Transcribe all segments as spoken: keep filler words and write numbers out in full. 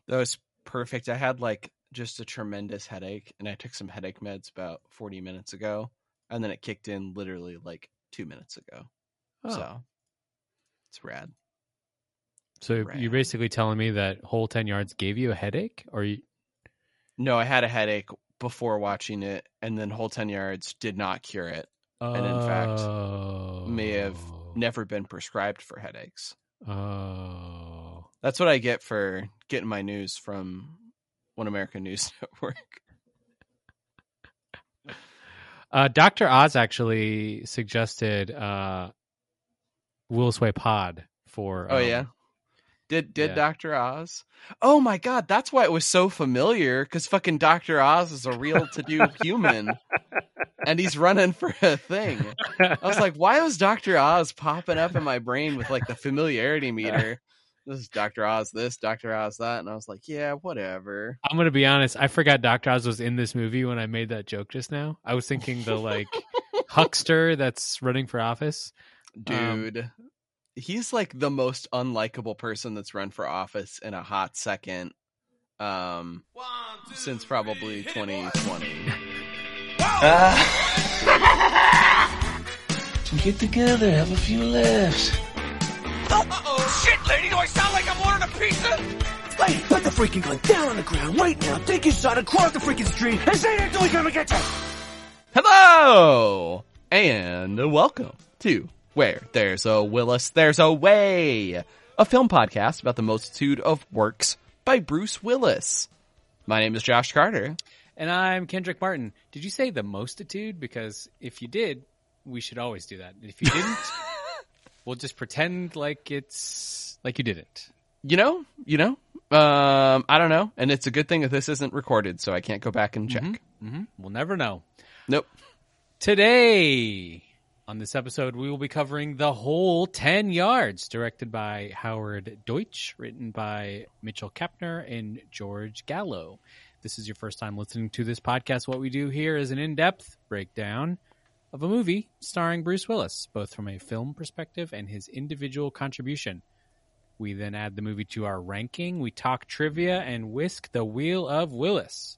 That was perfect. I had like just a tremendous headache, and I took some headache meds about forty minutes ago, and then it kicked in literally like two minutes ago. Oh. So it's rad. So rad. you're basically telling me that Whole ten Yards gave you a headache, or you? No, I had a headache before watching it, and then Whole ten Yards did not cure it, Oh. and in fact may have never been prescribed for headaches. Oh. That's what I get for getting my news from One American News Network. Uh, Doctor Oz actually suggested uh, Willis Way Pod for. Oh um, yeah, did did yeah. Doctor Oz? Oh my God, that's why it was so familiar. Because fucking Doctor Oz is a real to do human, and he's running for a thing. I was like, why was Doctor Oz popping up in my brain with like the familiarity meter? This is Doctor Oz this, Doctor Oz that. And I was like, yeah, whatever. I'm going to be honest. I forgot Doctor Oz was in this movie when I made that joke just now. I was thinking the like huckster that's running for office. Dude, um, he's like the most unlikable person that's run for office in a hot second um, One, two, since probably three, twenty twenty. Uh, get together, have a few laughs. Uh-oh, shit, lady, do I sound like I'm ordering a pizza? Hey, put the freaking gun down on the ground right now, take your shot across the freaking street, and say they're doing gonna get you! Hello! And welcome to Where There's a Willis, There's a Way, a film podcast about the multitude of works by Bruce Willis. My name is Josh Carter. And I'm Kendrick Martin. Did you say the mostitude? Because if you did, we should always do that. If you didn't, we'll just pretend like it's like you didn't. You know, you know, um, I don't know. And it's a good thing that this isn't recorded, so I can't go back and check. Mm-hmm. Mm-hmm. We'll never know. Nope. Today, on this episode, we will be covering The Whole ten Yards, directed by Howard Deutsch, written by Mitchell Kepner and George Gallo. If this is your first time listening to this podcast, what we do here is an in-depth breakdown of a movie starring Bruce Willis, both from a film perspective and his individual contribution. We then add the movie to our ranking, we talk trivia, and whisk the wheel of Willis.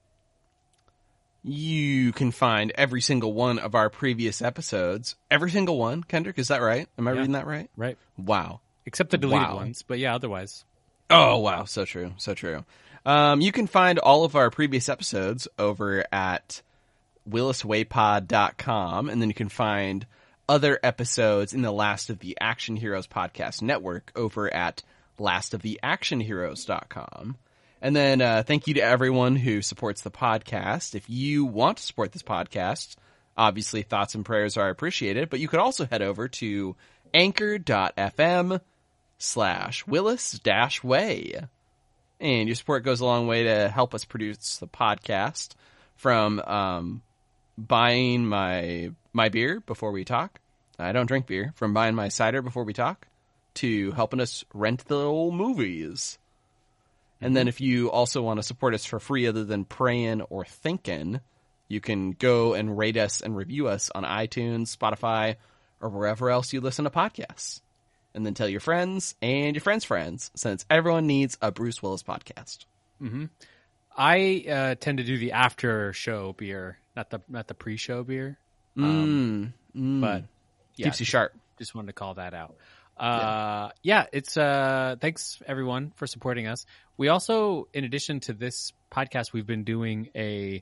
You can find every single one of our previous episodes. Every single one, Kendrick, is that right? Am I yeah. reading that right? Right. Wow. Except the deleted wow. ones, but yeah, otherwise. Oh, wow. So true. So true. Um, you can find all of our previous episodes over at willis way pod dot com, and then you can find other episodes in the Last of the Action Heroes podcast network over at last of the action heroes dot com. And then uh, thank you to everyone who supports the podcast. If you want to support this podcast, obviously thoughts and prayers are appreciated, but you could also head over to anchor.fm slash Willis dash way. And your support goes a long way to help us produce the podcast, from um, buying my my beer before we talk. I don't drink beer. From buying my cider before we talk to helping us rent the old movies. And then if you also want to support us for free other than praying or thinking, you can go and rate us and review us on iTunes, Spotify, or wherever else you listen to podcasts. And then tell your friends and your friends' friends, since everyone needs a Bruce Willis podcast. Mm-hmm. I uh, tend to do the after show beer, not the not the pre-show beer. Um, mm, mm. But yeah, keeps you sharp. Just wanted to call that out. Uh, yeah. yeah, it's uh, thanks everyone for supporting us. We also, in addition to this podcast, we've been doing a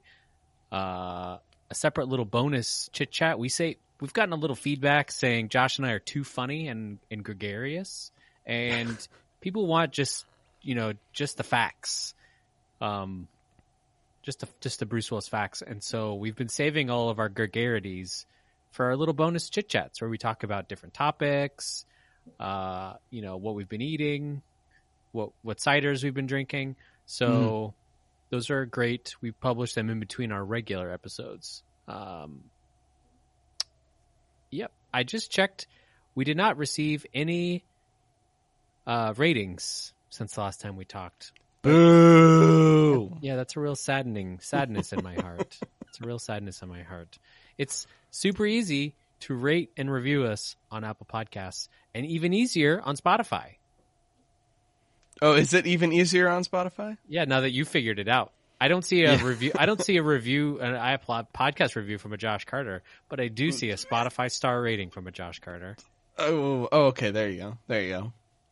uh, a separate little bonus chit chat. We say we've gotten a little feedback saying Josh and I are too funny and, and gregarious, and people want just you know just the facts, um, just the, just the Bruce Willis facts. And so we've been saving all of our gregarities for our little bonus chit chats where we talk about different topics. Uh, you know, what we've been eating, what what ciders we've been drinking. So mm. those are great. We publish them in between our regular episodes. Um, yep. I just checked. We did not receive any uh, ratings since the last time we talked. Boo! Yeah, that's a real saddening sadness in my heart. It's a real sadness in my heart. It's super easy to rate and review us on Apple Podcasts, and even easier on Spotify. Oh, is it even easier on Spotify? Yeah, now that you figured it out. I don't see a yeah. review. I don't see a review, an iPod podcast review from a Josh Carter, but I do see a Spotify star rating from a Josh Carter. Oh, oh, okay. There you go. There you go.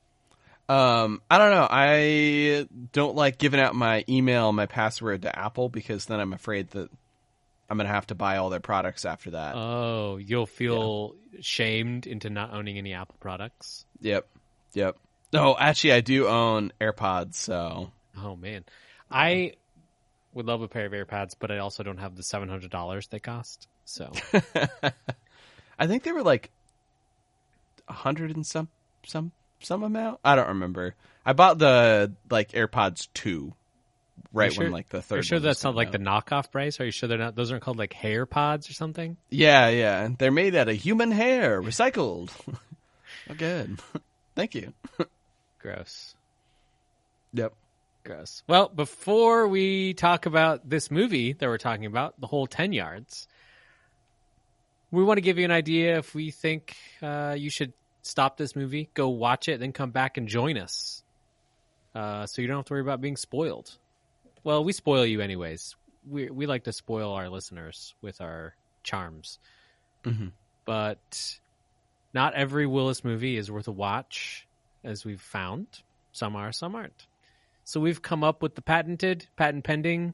Um, I don't know. I don't like giving out my email, my password to Apple because then I'm afraid that I'm going to have to buy all their products after that. Oh, you'll feel yeah. shamed into not owning any Apple products. Yep. Yep. No, actually, I do own AirPods, so. Oh, man. I would love a pair of AirPods, but I also don't have the seven hundred dollars they cost, so. I think they were like a hundred and some, some, some amount. I don't remember. I bought the, like, AirPods two. Right sure, when like the third. Are you sure one that's not like out. the knockoff price? Are you sure they're not? Those aren't called like hair pods or something? Yeah, yeah. They're made out of human hair, recycled. Oh, good. Thank you. Gross. Yep. Gross. Well, before we talk about this movie that we're talking about, The Whole ten Yards, we want to give you an idea if we think uh, you should stop this movie, go watch it, then come back and join us, uh, so you don't have to worry about being spoiled. Well, we spoil you anyways. We we like to spoil our listeners with our charms. Mm-hmm. But not every Willis movie is worth a watch, as we've found. Some are, some aren't. So we've come up with the patented, patent pending,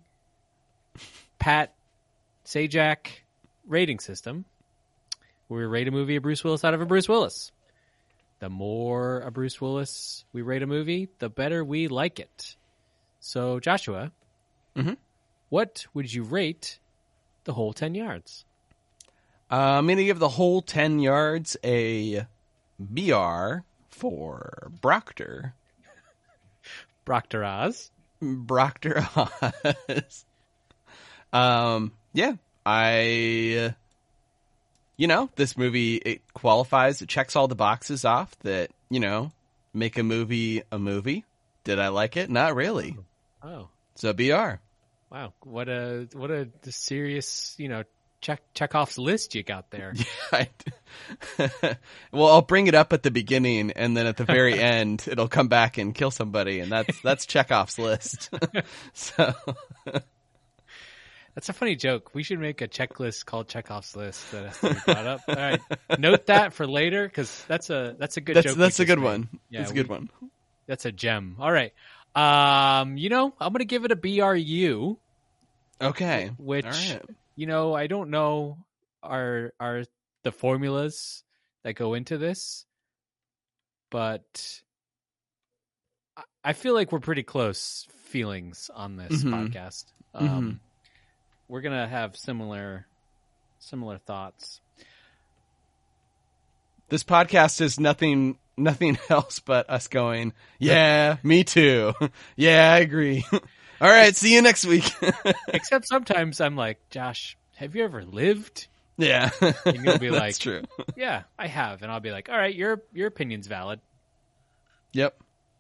Pat Sajak rating system, where we rate a movie a Bruce Willis out of a Bruce Willis. The more a Bruce Willis we rate a movie, the better we like it. So, Joshua, mm-hmm. what would you rate The Whole ten Yards? Uh, I'm going to give The Whole ten Yards a B R for Proctor. Proctor Oz. Proctor Oz. um, yeah, I, you know, this movie, it qualifies, it checks all the boxes off that, you know, make a movie a movie. Did I like it? Not really. Oh. So B R. Wow. What a what a serious, you know, check Chekhov's list you got there. Yeah, I, well, I'll bring it up at the beginning, and then at the very end, it'll come back and kill somebody, and that's that's Chekhov's list. So that's a funny joke. We should make a checklist called Chekhov's list that has to be brought up. All right, note that for later because that's a that's a good that's, joke. That's a good made. one. Yeah, that's a we, good one. That's a gem. All right. Um, you know, I'm gonna give it a B R U. Okay. Which, all right. you know, I don't know are are the formulas that go into this, but I feel like we're pretty close feelings on this mm-hmm. podcast. Um, mm-hmm. We're gonna have similar similar thoughts. This podcast is nothing nothing else but us going, yeah, me too. Yeah, I agree. All right, see you next week. Except sometimes I'm like, Josh, have you ever lived? Yeah. And you'll be like, that's true. Yeah, I have. And I'll be like, all right, your your opinion's valid. Yep.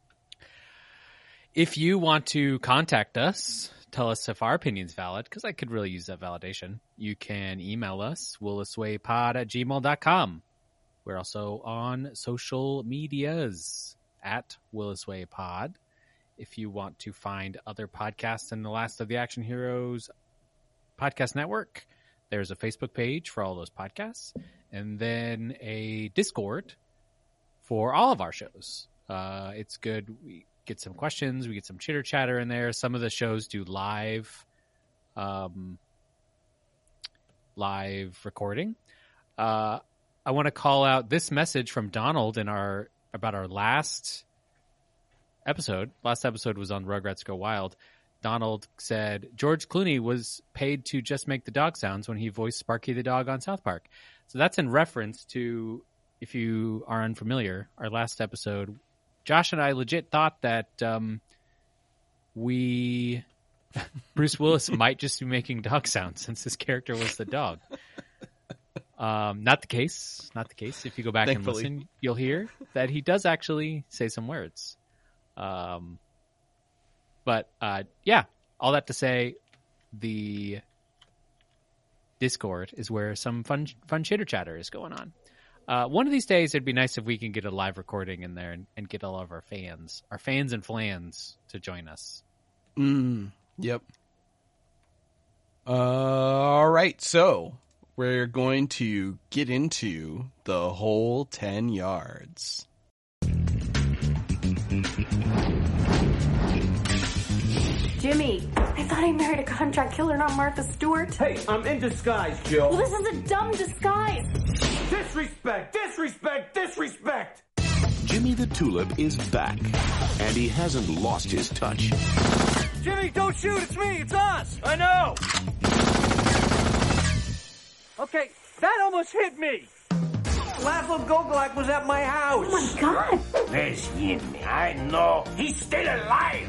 If you want to contact us, tell us if our opinion's valid, because I could really use that validation, you can email us, williswaypod at gmail dot com. We're also on social medias at williswaypod. If you want to find other podcasts in the Last of the Action Heroes podcast network, there's a Facebook page for all those podcasts, and then a Discord for all of our shows. Uh, it's good. We get some questions. We get some chitter chatter in there. Some of the shows do live, um, live recording. Uh, I want to call out this message from Donald in our about our last episode. Last episode was on Rugrats Go Wild. Donald said George Clooney was paid to just make the dog sounds when he voiced Sparky the dog on South Park. So that's in reference to, if you are unfamiliar, our last episode. Josh and I legit thought that um, we Bruce Willis might just be making dog sounds since his character was the dog. Um, not the case. Not the case. If you go back Thankfully. and listen, you'll hear that he does actually say some words. Um, but uh, yeah, all that to say, the Discord is where some fun, fun chitter chatter is going on. Uh, one of these days, it'd be nice if we can get a live recording in there and, and get all of our fans, our fans and flans, to join us. Mm, yep. Uh, all right, so we're going to get into the whole ten yards. Jimmy, I thought I married a contract killer, not Martha Stewart. Hey, I'm in disguise, Jill. Well, this is a dumb disguise. Disrespect, disrespect, disrespect. Jimmy the Tulip is back, and he hasn't lost his touch. Jimmy, don't shoot. It's me. It's us. I know. Okay, that almost hit me. Laszlo Gogolak was at my house. Oh, my God. There's Jimmy. I know. He's still alive.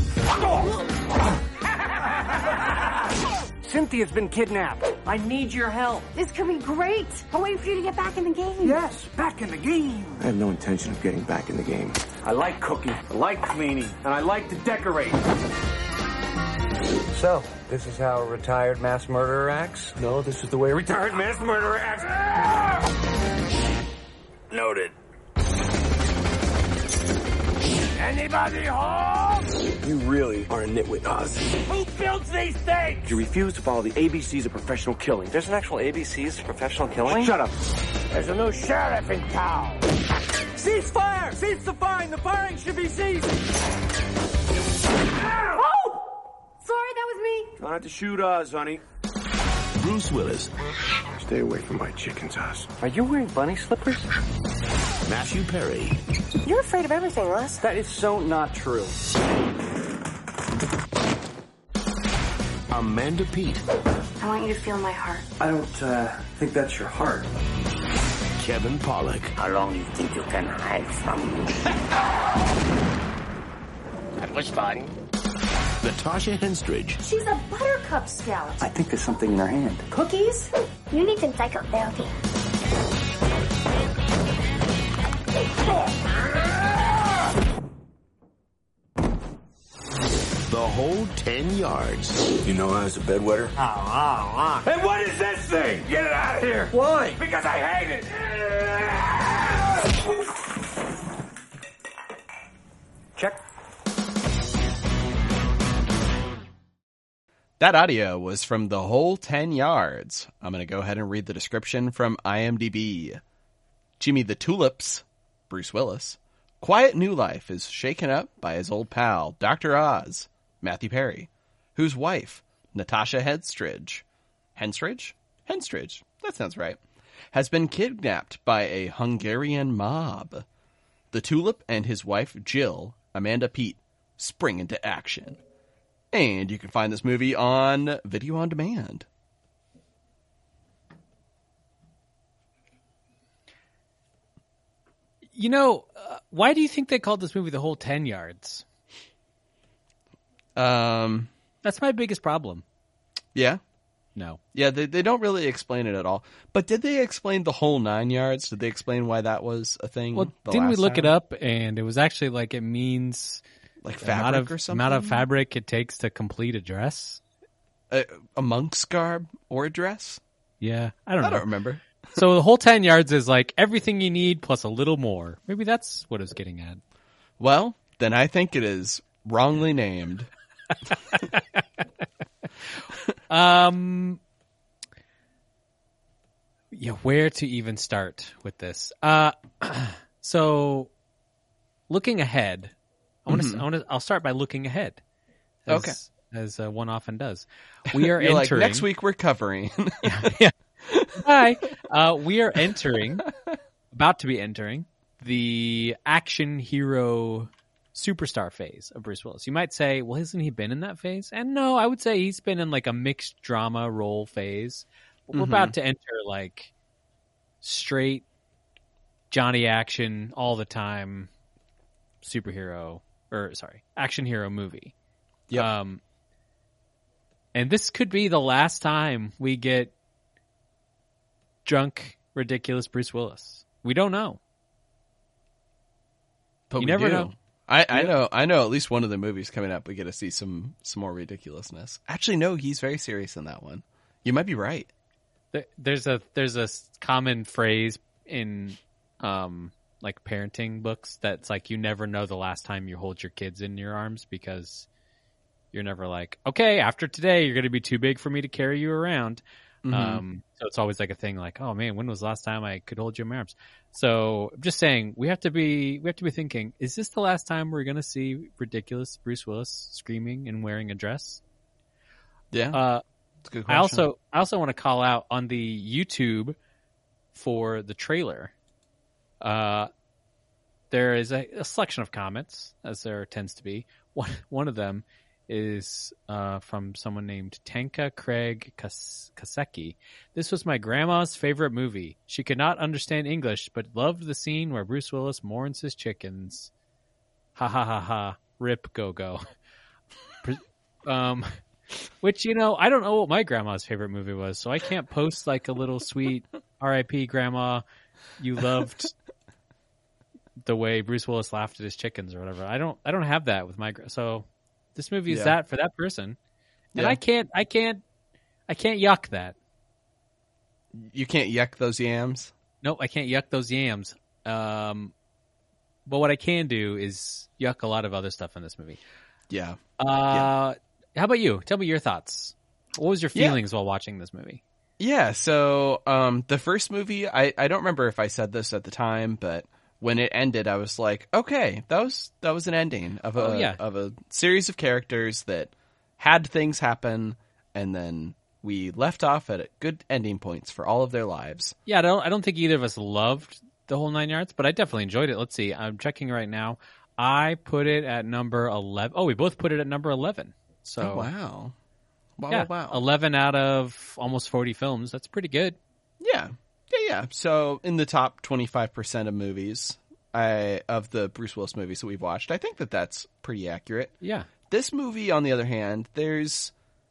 Cynthia's been kidnapped. I need your help. This could be great. I'll wait for you to get back in the game. Yes, back in the game. I have no intention of getting back in the game. I like cooking, I like cleaning, and I like to decorate. So, this is how a retired mass murderer acts? No, this is the way a retired mass murderer acts. Ah! Noted. Anybody home? You really are a nitwit, Oz. Who builds these things? You refuse to follow the A B Cs of professional killing. There's an actual A B Cs to professional killing? Shut up. There's a new sheriff in town. Cease fire! Cease the firing! The firing should be ceased! Oh! Sorry, that was me. Don't have to shoot Oz, honey. Bruce Willis, Stay away from my chickens, Oz. Are you wearing bunny slippers? Matthew Perry, You're afraid of everything, Les. That is so not true. Amanda Peet, I want you to feel my heart. I don't, uh, think that's your heart. Kevin Pollak, How long do you think you can hide from me? That was fun. Natasha Henstridge, She's a buttercup scout. I think there's something in her hand. Cookies? You need some psychotherapy. the whole ten yards. You know Oz a bedwetter? Oh, oh, oh. And what is this thing? Get it out of here. Why? Because I hate it. Check. That audio was from The Whole ten yards. I'm going to go ahead and read the description from IMDb. Jimmy the Tulips, Bruce Willis, quiet new life is shaken up by his old pal, Doctor Oz, Matthew Perry, whose wife, Natasha Henstridge, Henstridge? Henstridge, that sounds right, has been kidnapped by a Hungarian mob. The Tulip and his wife, Jill, Amanda Peet, spring into action. And you can find this movie on video on demand. You know, uh, why do you think they called this movie The Whole ten yards? Um, That's my biggest problem. yeah. No. Yeah, they they don't really explain it at all. But did they explain the whole nine yards? Did they explain why that was a thing? Well, the didn't we last look time? it up? And it was actually like it means Like the amount fabric of, or something? amount of fabric it takes to complete a dress. A, a monk's garb or a dress? Yeah, I don't know. I don't remember. So the whole ten yards is like everything you need plus a little more. Maybe that's what it's getting at. Well, then I think it is wrongly named. Um, yeah, where to even start with this? Uh, so looking ahead, I want to. Mhm. I want to. I'll start by looking ahead. As, Okay. as uh, one often does. We are You're like, entering next week we're covering. yeah. Hi. Uh, we are entering, about to be entering, the action hero superstar phase of Bruce Willis. You might say, well, hasn't he been in that phase? And no, I would say he's been in like a mixed drama role phase. We're Mhm. about to enter like straight Johnny action all the time superhero, or sorry, action hero movie. Yep. Um, and this could be the last time we get drunk, ridiculous Bruce Willis. We don't know. But You we never do. know. I, I know I know at least one of the movies coming up we get to see some some more ridiculousness. Actually, no, he's very serious in that one. You might be right. There- There's a there's a s- common phrase in um like parenting books that's like you never know the last time you hold your kids in your arms because you're never like, okay, after today you're going to be too big for me to carry you around. Mm-hmm. Um, so it's always like a thing like, oh man, when was the last time I could hold you in my arms? So I'm just saying we have to be, we have to be thinking, is this the last time we're going to see ridiculous Bruce Willis screaming and wearing a dress? Yeah. Uh, that's a good question. I also, I also want to call out on the YouTube for the trailer. Uh, there is a, a selection of comments, as there tends to be. One, one of them is uh, from someone named Tanka Craig Kas- Kaseki. This was my grandma's favorite movie. She could not understand English, but loved the scene where Bruce Willis mourns his chickens. Ha ha ha ha. Rip go go. um, which, you know, I don't know what my grandma's favorite movie was, so I can't post like a little sweet R I P grandma. You loved the way Bruce Willis laughed at his chickens or whatever. I don't. I don't have that with my. So this movie is yeah. that for that person, and yeah. I can't. I can't. I can't yuck that. You can't yuck those yams. Nope, I can't yuck those yams. Um, but what I can do is yuck a lot of other stuff in this movie. Yeah. Uh, yeah. How about you? Tell me your thoughts. What was your feelings yeah. while watching this movie? Yeah, so um, the first movie, I, I don't remember if I said this at the time, but when it ended, I was like, okay, that was that was an ending of a oh, yeah. of a series of characters that had things happen, and then we left off at good ending points for all of their lives. Yeah, I don't I don't think either of us loved the whole nine yards, but I definitely enjoyed it. Let's see, I'm checking right now. I put it at number eleven. Oh, we both put it at number eleven. So oh, wow. Wow, yeah, wow, wow. eleven out of almost forty films. That's pretty good. Yeah. Yeah, yeah. So in the top twenty-five percent of movies, I, of the Bruce Willis movies that we've watched, I think that that's pretty accurate. Yeah. This movie, on the other hand, there's,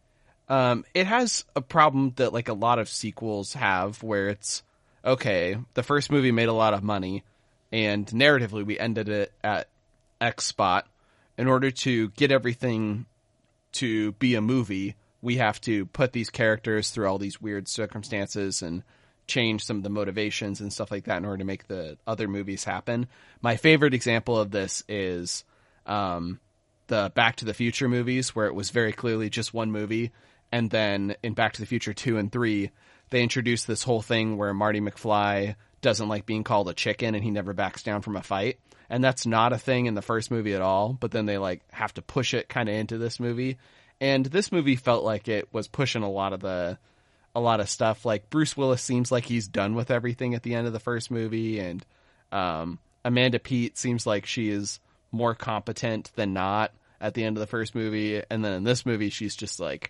um, it has a problem that like a lot of sequels have where it's, okay, the first movie made a lot of money and narratively we ended it at X spot. In order to get everything to be a movie, we have to put these characters through all these weird circumstances and change some of the motivations and stuff like that in order to make the other movies happen. My favorite example of this is um, the Back to the Future movies, where it was very clearly just one movie. And then in Back to the Future two and three, they introduced this whole thing where Marty McFly doesn't like being called a chicken and he never backs down from a fight. And that's not a thing in the first movie at all. But then they like have to push it kind of into this movie. And this movie felt like it was pushing a lot of the, a lot of stuff. Like Bruce Willis seems like he's done with everything at the end of the first movie. And um, Amanda Peet seems like she is more competent than not at the end of the first movie. And then in this movie, she's just like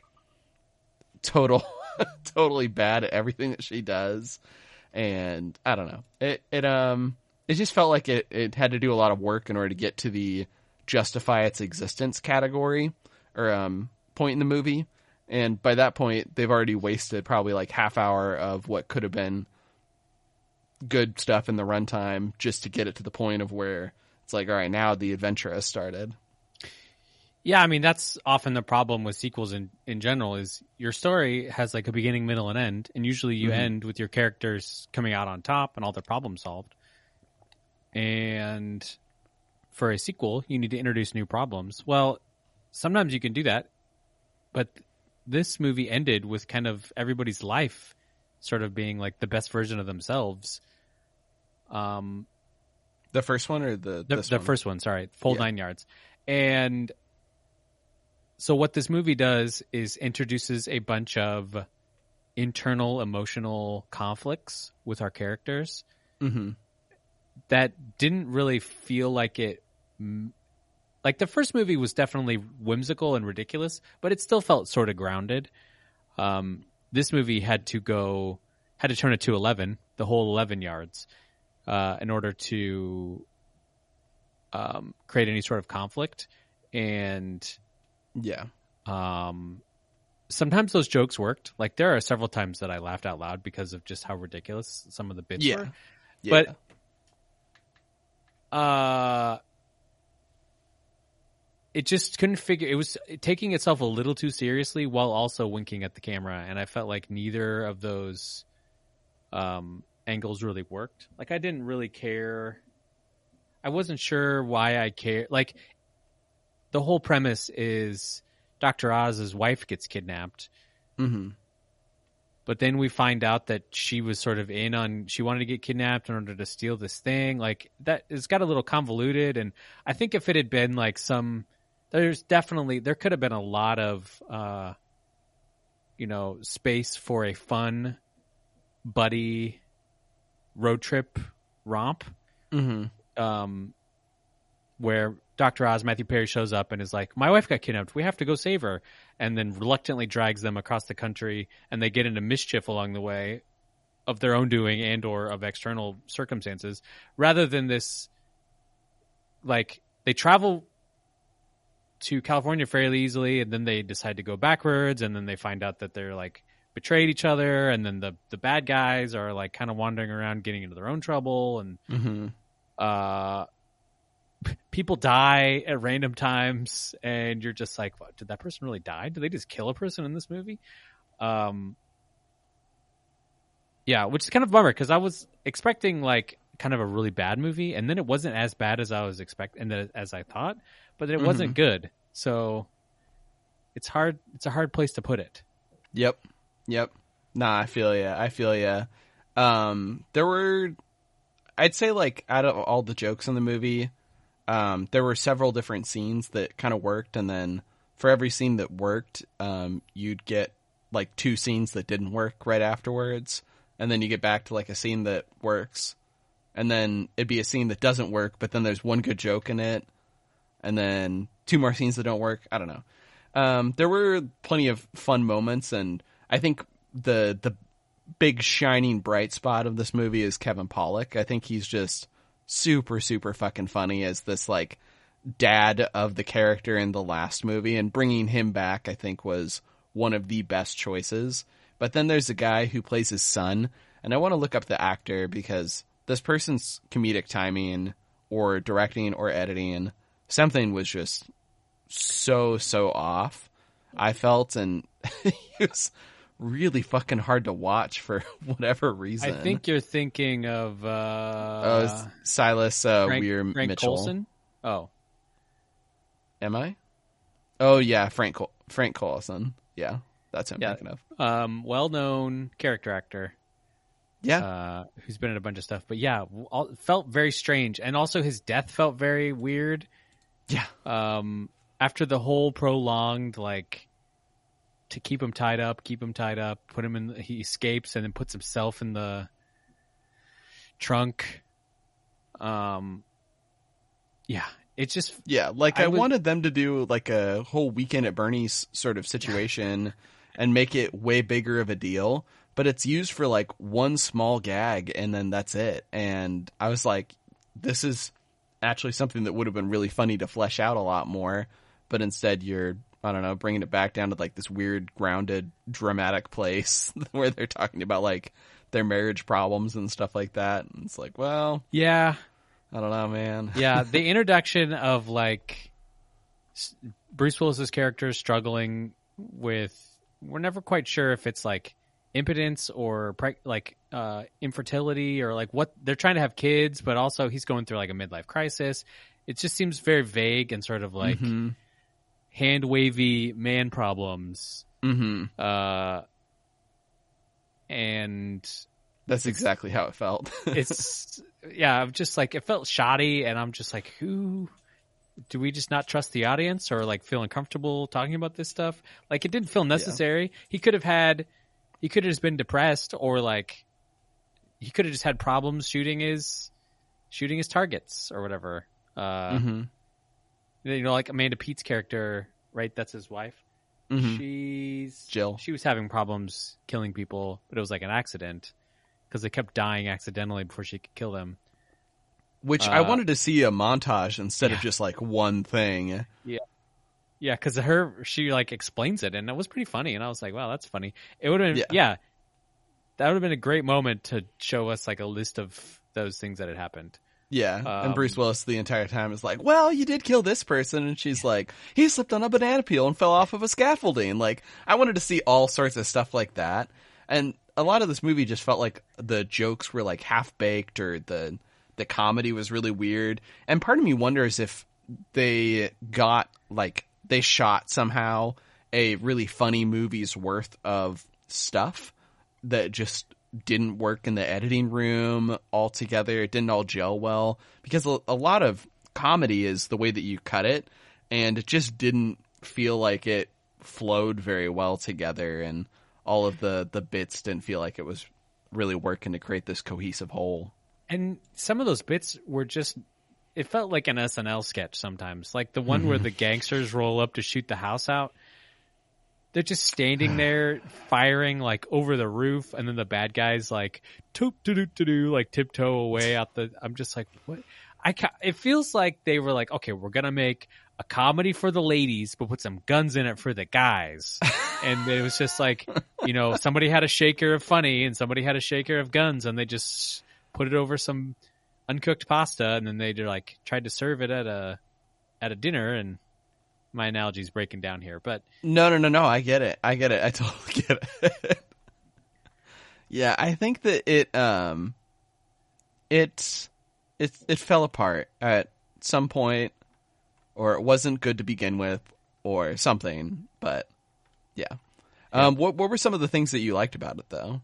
total, totally bad at everything that she does. And I don't know. It, it, um, it just felt like it, it had to do a lot of work in order to get to the justify its existence category or, um, point in the movie. And by that point, they've already wasted probably like half hour of what could have been good stuff in the runtime just to get it to the point of where it's like, all right, now the adventure has started. Yeah, I mean, that's often the problem with sequels in, in general is your story has like a beginning, middle, and end. And usually you mm-hmm. end with your characters coming out on top and all their problems solved. And for a sequel, you need to introduce new problems. Well, sometimes you can do that. But this movie ended with kind of everybody's life sort of being like the best version of themselves. Um, the first one or the the, this the one? first one, sorry, full yeah. nine yards. And so what this movie does is introduces a bunch of internal emotional conflicts with our characters mm-hmm. that didn't really feel like it. Like the first movie was definitely whimsical and ridiculous, but it still felt sort of grounded. Um, this movie had to go, had to turn it to eleven, the whole eleven yards, uh, in order to um, create any sort of conflict. And yeah, um, sometimes those jokes worked. Like there are several times that I laughed out loud because of just how ridiculous some of the bits yeah. were. Yeah. But uh, it just couldn't figure. It was taking itself a little too seriously while also winking at the camera, and I felt like neither of those um, angles really worked. Like, I didn't really care. I wasn't sure why I cared. Like, the whole premise is Doctor Oz's wife gets kidnapped. Mm-hmm. But then we find out that she was sort of in on, she wanted to get kidnapped in order to steal this thing. Like, that, it's got a little convoluted. And I think if it had been like some, there's definitely, there could have been a lot of, uh, you know, space for a fun, buddy road trip romp. Mm-hmm. Um, where Doctor Oz, Matthew Perry, shows up and is like, my wife got kidnapped. We have to go save her. And then reluctantly drags them across the country, and they get into mischief along the way of their own doing and or of external circumstances, rather than this, like, they travel to California fairly easily, and then they decide to go backwards, and then they find out that they're, like, betrayed each other, and then the, the bad guys are, like, kind of wandering around getting into their own trouble, and Mm-hmm. uh people die at random times, and you're just like, what, did that person really die? Did they just kill a person in this movie? Um, yeah, which is kind of a bummer, because I was expecting like kind of a really bad movie, and then it wasn't as bad as I was expecting, and as I thought, but it Mm-hmm. wasn't good. So it's hard. It's a hard place to put it. Yep. Yep. Nah, I feel ya. I feel ya. Um, there were, I'd say, like, out of all the jokes in the movie, Um, there were several different scenes that kind of worked, and then for every scene that worked, um, you'd get like two scenes that didn't work right afterwards, and then you get back to like a scene that works, and then it'd be a scene that doesn't work, but then there's one good joke in it, and then two more scenes that don't work. I don't know. Um, there were plenty of fun moments, and I think the the big shining bright spot of this movie is Kevin Pollak. I think he's just super, super fucking funny as this, like, dad of the character in the last movie, and bringing him back, I think, was one of the best choices. But then there's a guy who plays his son, and I want to look up the actor, because this person's comedic timing or directing or editing, something was just so, so off, I felt, and it was really fucking hard to watch for whatever reason. I think you're thinking of uh, Oh, it's Silas uh, Frank, Weir Frank Mitchell. Coulson. Oh, Am I? Oh yeah, Frank Col- Frank Coulson. Yeah, that's who I'm Yeah. thinking of. um, well-known character actor. Yeah, Uh, who's been in a bunch of stuff, but yeah, all, felt very strange, and also his death felt very weird. yeah, Um, after the whole prolonged, like, to keep him tied up, keep him tied up, put him in, the, he escapes and then puts himself in the trunk. Um, yeah, it's just, yeah. Like I, I would- wanted them to do like a whole Weekend at Bernie's sort of situation and make it way bigger of a deal, but it's used for like one small gag and then that's it. And I was like, this is actually something that would have been really funny to flesh out a lot more, but instead you're, I don't know, bringing it back down to like this weird, grounded, dramatic place where they're talking about like their marriage problems and stuff like that. And it's like, well, yeah, I don't know, man. yeah. The introduction of like s- Bruce Willis's character struggling with, we're never quite sure if it's like impotence or pre- like uh, infertility or like what they're trying to have kids, but also he's going through like a midlife crisis. It just seems very vague and sort of like Mm-hmm. hand wavy man problems. Mm-hmm. Uh, and That's exactly how it felt. it's, yeah, I'm just like, it felt shoddy, and I'm just like, who, do we just not trust the audience or like feel uncomfortable talking about this stuff? Like, it didn't feel necessary. He could have had, he could have just been depressed, or like, he could have just had problems shooting his, shooting his targets or whatever. Uh, mm-hmm. You know, like Amanda Pete's character, right? That's his wife. Mm-hmm. She's Jill. She was having problems killing people, but it was like an accident because they kept dying accidentally before she could kill them. Which I Uh, wanted to see a montage instead yeah. of just like one thing. Yeah, yeah, because her she like explains it, and it was pretty funny. And I was like, wow, that's funny. It would have been, Yeah. yeah, that would have been a great moment to show us like a list of those things that had happened. Yeah, Um, and Bruce Willis the entire time is like, well, you did kill this person, and she's like, he slipped on a banana peel and fell off of a scaffolding. Like, I wanted to see all sorts of stuff like that. And a lot of this movie just felt like the jokes were like half baked, or the the comedy was really weird. And part of me wonders if they got like they shot somehow a really funny movie's worth of stuff that just didn't work in the editing room altogether. It didn't all gel well, because a, a lot of comedy is the way that you cut it, and it just didn't feel like it flowed very well together, and all of the, the bits didn't feel like it was really working to create this cohesive whole. And some of those bits were just, it felt like an S N L sketch sometimes. Like the one mm-hmm. where the gangsters roll up to shoot the house out. They're just standing there firing like over the roof, and then the bad guys like toop to do to do like tiptoe away out the. I'm just like, what? I ca- it feels like they were like, okay, we're gonna make a comedy for the ladies, but put some guns in it for the guys. And it was just like, you know, somebody had a shaker of funny and somebody had a shaker of guns, and they just put it over some uncooked pasta, and then they like tried to serve it at a at a dinner. And my analogy's breaking down here, but no, no, no, no. I get it. I get it. I totally get it. Yeah, I think that it, um, it, it, it fell apart at some point, or it wasn't good to begin with, or something. But yeah, yeah. um, what what were some of the things that you liked about it, though?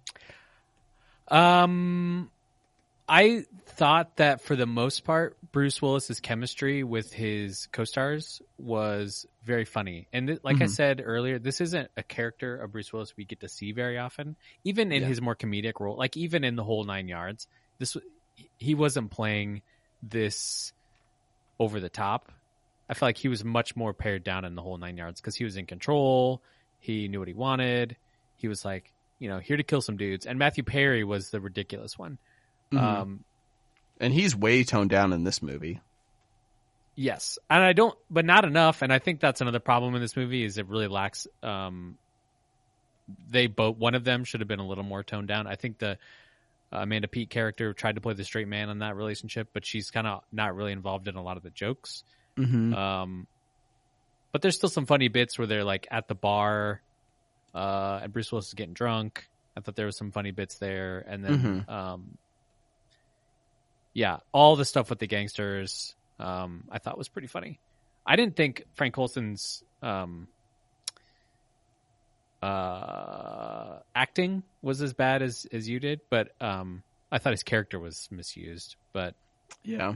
Um, I thought that for the most part, Bruce Willis's chemistry with his co-stars was very funny. And th- like mm-hmm. I said earlier, this isn't a character of Bruce Willis we get to see very often, even in yeah. his more comedic role. Like even in The Whole Nine Yards, this he wasn't playing this over the top. I feel like he was much more pared down in The Whole Nine Yards because he was in control. He knew what he wanted. He was like, you know, here to kill some dudes. And Matthew Perry was the ridiculous one. Mm-hmm. Um, and he's way toned down in this movie. Yes. And I don't, but not enough. And I think that's another problem in this movie is it really lacks, um, they both, one of them should have been a little more toned down. I think the uh, Amanda Peet character tried to play the straight man in that relationship, but she's kind of not really involved in a lot of the jokes. Mm-hmm. Um, but there's still some funny bits where they're like at the bar, uh, and Bruce Willis is getting drunk. I thought there was some funny bits there. And then, mm-hmm. um, yeah, all the stuff with the gangsters, um, I thought was pretty funny. I didn't think Frank Coulson's um, uh, acting was as bad as, as you did, but um, I thought his character was misused. But yeah,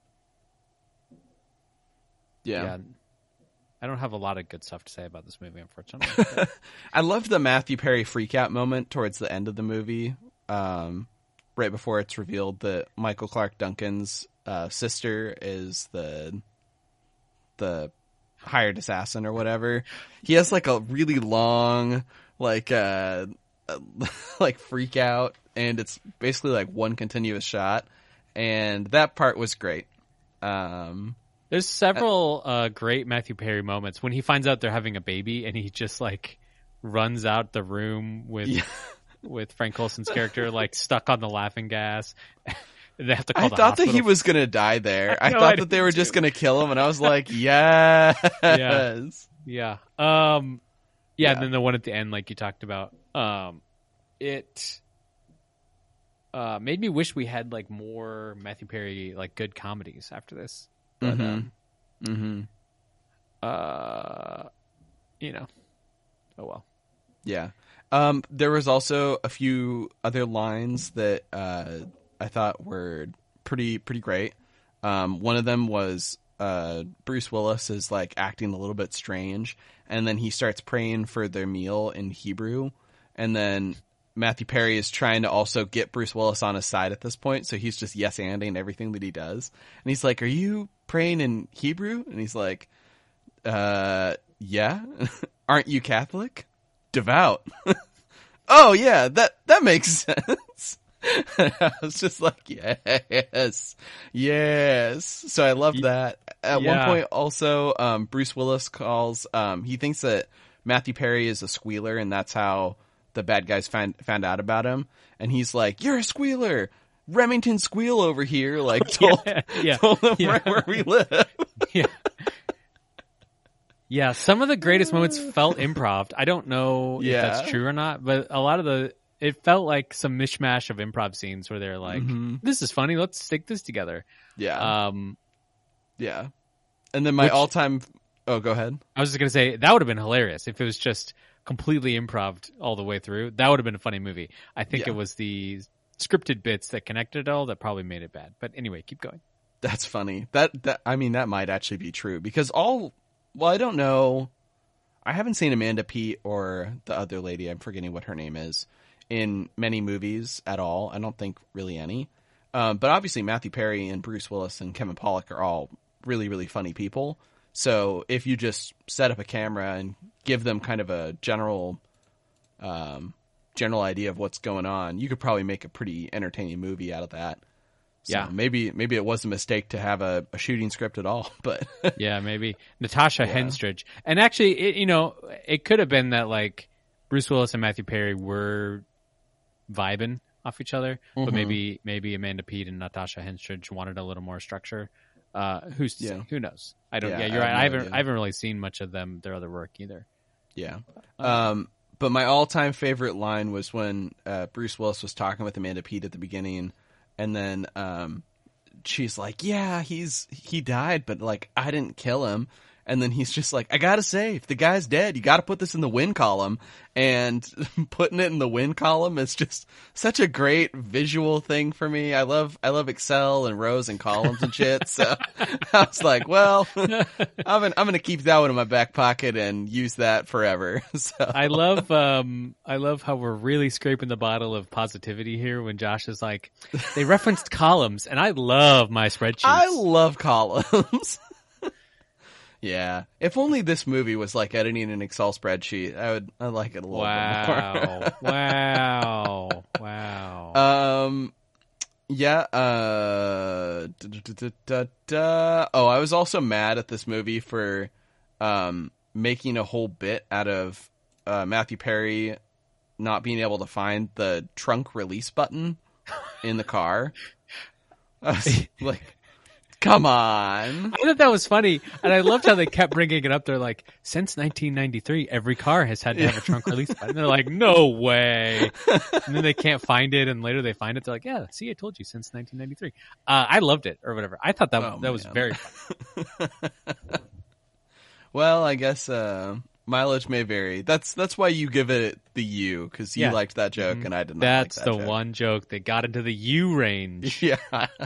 yeah, yeah I don't have a lot of good stuff to say about this movie, unfortunately. I loved the Matthew Perry freakout moment towards the end of the movie. Um, right before it's revealed that Michael Clarke Duncan's uh, sister is the the hired assassin or whatever. He has like a really long like uh, like freak out, and it's basically like one continuous shot, and that part was great. Um, There's several uh, great Matthew Perry moments when he finds out they're having a baby, and he just like runs out the room with. Yeah. with Frank Coulson's character like stuck on the laughing gas. They have to call I the thought hospital. that he was going to die there. I, I know, thought I that they were too. just going to kill him, and I was like, yes. Yeah. Yeah. Um, yeah, yeah. And then the one at the end, like you talked about, um, it uh, made me wish we had like more Matthew Perry, like good comedies after this. But, mm-hmm. um, mm-hmm. uh, you know, oh well. Yeah. Um, there was also a few other lines that uh, I thought were pretty pretty great. Um, one of them was uh, Bruce Willis is like acting a little bit strange, and then he starts praying for their meal in Hebrew, and then Matthew Perry is trying to also get Bruce Willis on his side at this point, so he's just yes-anding everything that he does, and he's like, "Are you praying in Hebrew?" And he's like, "Uh, yeah." "Aren't you Catholic?" "Devout." "Oh yeah, that that makes sense." I was just like, yes, yes. So I loved that. At yeah. one point, also, um, Bruce Willis calls. Um, he thinks that Matthew Perry is a squealer, and that's how the bad guys found found out about him. And he's like, "You're a squealer, Remington Squeal over here." Like told, yeah, yeah, told them yeah. right where we live. Yeah. Yeah, some of the greatest moments felt improv. I don't know yeah. if that's true or not, but a lot of the it felt like some mishmash of improv scenes where they're like, mm-hmm. "This is funny. Let's stick this together." Yeah. Um, yeah. And then my which, all-time. Oh, go ahead. I was just gonna say that would have been hilarious if it was just completely improv all the way through. That would have been a funny movie. I think yeah. it was the scripted bits that connected it all that probably made it bad. But anyway, keep going. That's funny. That that I mean, that might actually be true because all. Well, I don't know. I haven't seen Amanda Peet or the other lady. I'm forgetting what her name is in many movies at all. I don't think really any. Um, but obviously, Matthew Perry and Bruce Willis and Kevin Pollak are all really, really funny people. So if you just set up a camera and give them kind of a general, um, general idea of what's going on, you could probably make a pretty entertaining movie out of that. So yeah, maybe maybe it was a mistake to have a, a shooting script at all, but yeah, maybe Natasha yeah. Henstridge, and actually, it, you know, it could have been that like Bruce Willis and Matthew Perry were vibing off each other, mm-hmm. but maybe maybe Amanda Peet and Natasha Henstridge wanted a little more structure. Uh, who's yeah. who knows? I don't. Yeah, Yeah, you're I right. have no I haven't. idea. I haven't really seen much of them their other work either. Yeah. Um, but my all-time favorite line was when uh, Bruce Willis was talking with Amanda Peet at the beginning, and then um, she's like, "Yeah, he's he died, but like I didn't kill him." And then he's just like, "I gotta say, if the guy's dead, you gotta put this in the win column." And putting it in the win column is just such a great visual thing for me. I love I love Excel and rows and columns and shit. So I was like, well, I'm gonna, I'm gonna keep that one in my back pocket and use that forever. So I love um I love how we're really scraping the bottle of positivity here when Josh is like, they referenced columns, and I love my spreadsheets. I love columns. Yeah. If only this movie was like editing an Excel spreadsheet, I would I like it a little wow. bit more. wow. Wow. Um yeah, uh da, da, da, da, da. Oh, I was also mad at this movie for um making a whole bit out of uh Matthew Perry not being able to find the trunk release button in the car. I was like, come on. I thought that was funny, and I loved how they kept bringing it up. They're like, since nineteen ninety-three, every car has had to have a trunk release button. And they're like, no way. And then they can't find it, and later they find it. They're like, yeah, see, I told you, since nineteen ninety-three. Uh, I loved it, or whatever. I thought that Oh, that was man. very funny. Well, I guess uh, mileage may vary. That's that's why you give it the U, because you Yeah. liked that joke, Mhm. and I did not. That's like that the joke. one joke that got into the U range. Yeah,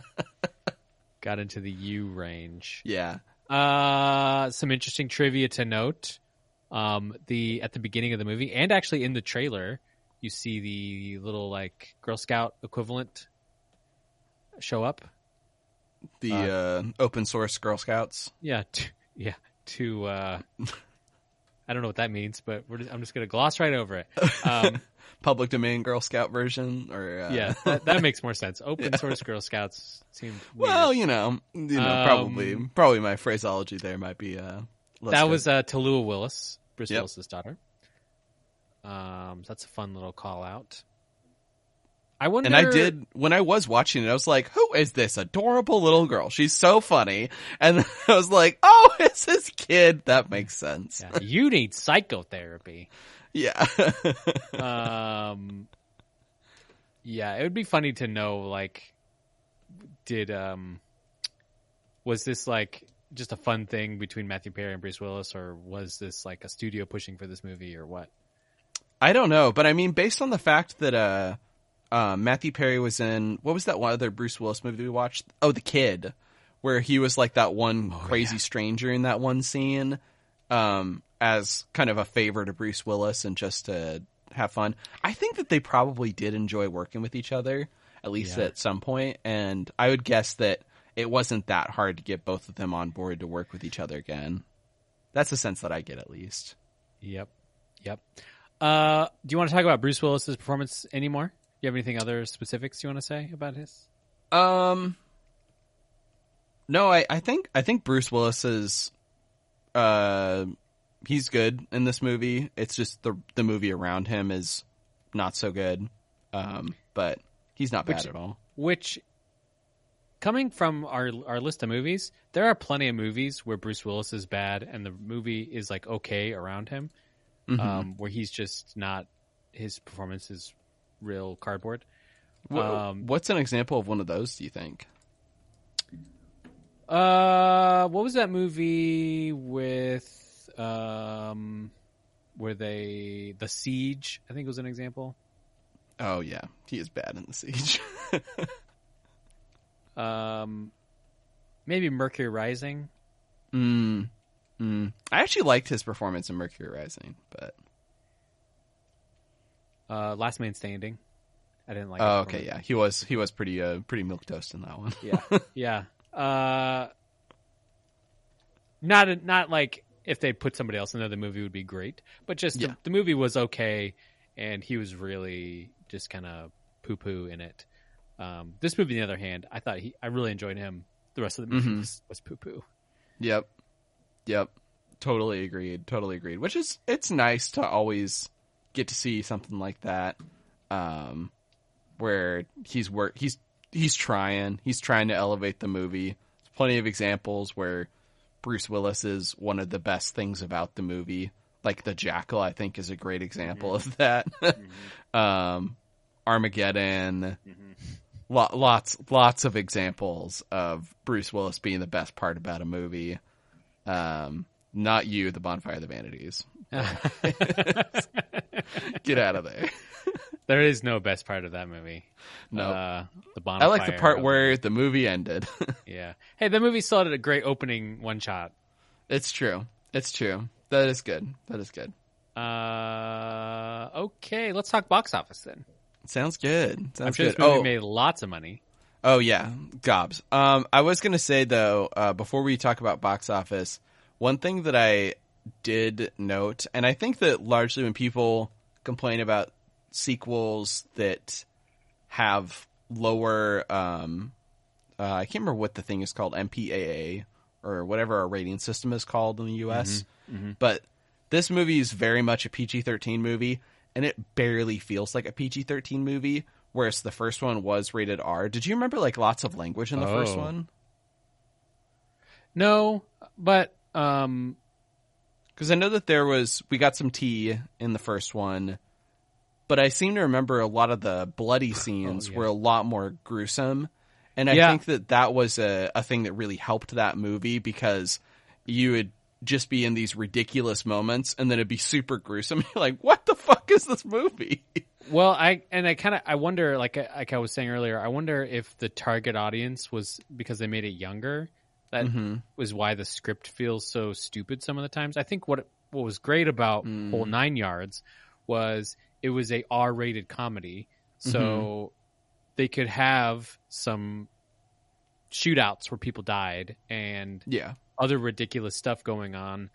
Got into the U range. yeah. Uh, some interesting trivia to note. Um, the at the beginning of the movie, and actually in the trailer, you see the little like Girl Scout equivalent show up. The uh, open source Girl Scouts. Yeah, to, yeah. To uh, I don't know what that means, but we're just, I'm just gonna gloss right over it. Um, Public domain Girl Scout version, or uh... yeah, that, that makes more sense. Open source Girl Scouts seemed weird. Well, you know, you know, Um, probably probably my phraseology there might be uh. less that good. was uh, Tallulah Willis, Bruce Yep. Willis's daughter. Um, so that's a fun little call out. I wonder. And I did, when I was watching it, I was like, who is this adorable little girl? She's so funny. And then I was like, oh, it's this kid. That makes sense. Yeah, you need psychotherapy. Yeah. um, yeah, it would be funny to know, like, did, um, was this like just a fun thing between Matthew Perry and Bruce Willis, or was this like a studio pushing for this movie, or what? I don't know, but I mean, based on the fact that uh, uh, Matthew Perry was in, what was that one other Bruce Willis movie we watched? Oh, The Kid, where he was like that one Oh, crazy yeah. stranger in that one scene, um, as kind of a favor to Bruce Willis and just to have fun. I think that they probably did enjoy working with each other, at least Yeah. at some point, and I would guess that it wasn't that hard to get both of them on board to work with each other again. That's the sense that I get, at least. Yep. Yep. Uh, do you want to talk about Bruce Willis's performance anymore? Do you have anything other specifics you want to say about his? Um, no, I, I think I think Bruce Willis is, uh, he's good in this movie. It's just the the movie around him is not so good. Um, but he's not bad Which- at all. Which, coming from our our list of movies, there are plenty of movies where Bruce Willis is bad and the movie is like okay around him, Mhm. um, where he's just not. His performance is real cardboard. What, Um, what's an example of one of those, do you think? Uh, what was that movie with um, where they the Siege? I think was an example. Oh yeah, he is bad in The Siege. um, maybe Mercury Rising. mm, mm. I actually liked his performance in Mercury Rising, but Uh, Last Man Standing. I didn't like. oh it okay, yeah, he was he was pretty uh, pretty milquetoast in that one. Yeah, yeah. Uh, not a, not like if they put somebody else in there, the movie would be great. But just Yeah. the, the movie was okay, and he was really just kind of poo poo in it. Um, this movie, on the other hand, I thought he, I really enjoyed him. The rest of the movie Mhm. was, was poo poo. Yep. Yep. Totally agreed. Totally agreed. Which is, it's nice to always get to see something like that, um, where he's work, he's, he's trying, he's trying to elevate the movie. There's plenty of examples where Bruce Willis is one of the best things about the movie. Like The Jackal, I think, is a great example Mm-hmm. of that. Mm-hmm. um, Armageddon, Mm-hmm. lo- lots, lots of examples of Bruce Willis being the best part about a movie. Um, not you, The Bonfire of the Vanities. Get out of there. There is no best part of that movie. No. uh, the bonfire. I like the part of- where the movie ended. yeah. Hey, the movie still had a great opening one shot. It's true. It's true. That is good. That is good. Uh, okay, let's talk box office then. Sounds good. Sounds I'm sure good. this movie Oh, made lots of money. oh yeah, gobs. Um, I was gonna say though, uh, before we talk about box office, one thing that I did note, and I think that largely when people complain about sequels that have lower, um, uh, I can't remember what the thing is called, M P A A or whatever our rating system is called in the U S, Mm-hmm, mm-hmm. but this movie is very much a P G thirteen movie, and it barely feels like a P G thirteen movie, whereas the first one was rated R. Did you remember like lots of language in the first Oh. one? No, but um, Because I know that there was, we got some tea in the first one, but I seem to remember a lot of the bloody scenes yeah. were a lot more gruesome. And I Yeah. think that that was a, a thing that really helped that movie, because you would just be in these ridiculous moments and then it'd be super gruesome. You're like, what the fuck is this movie? well, I and I kind of I wonder, like I- like I was saying earlier, I wonder if the target audience was because they made it younger. That Mm-hmm. was why the script feels so stupid some of the times. I think what what was great about Mm. Whole Nine Yards was it was a R-rated comedy, so Mm-hmm. they could have some shootouts where people died and Yeah. other ridiculous stuff going on,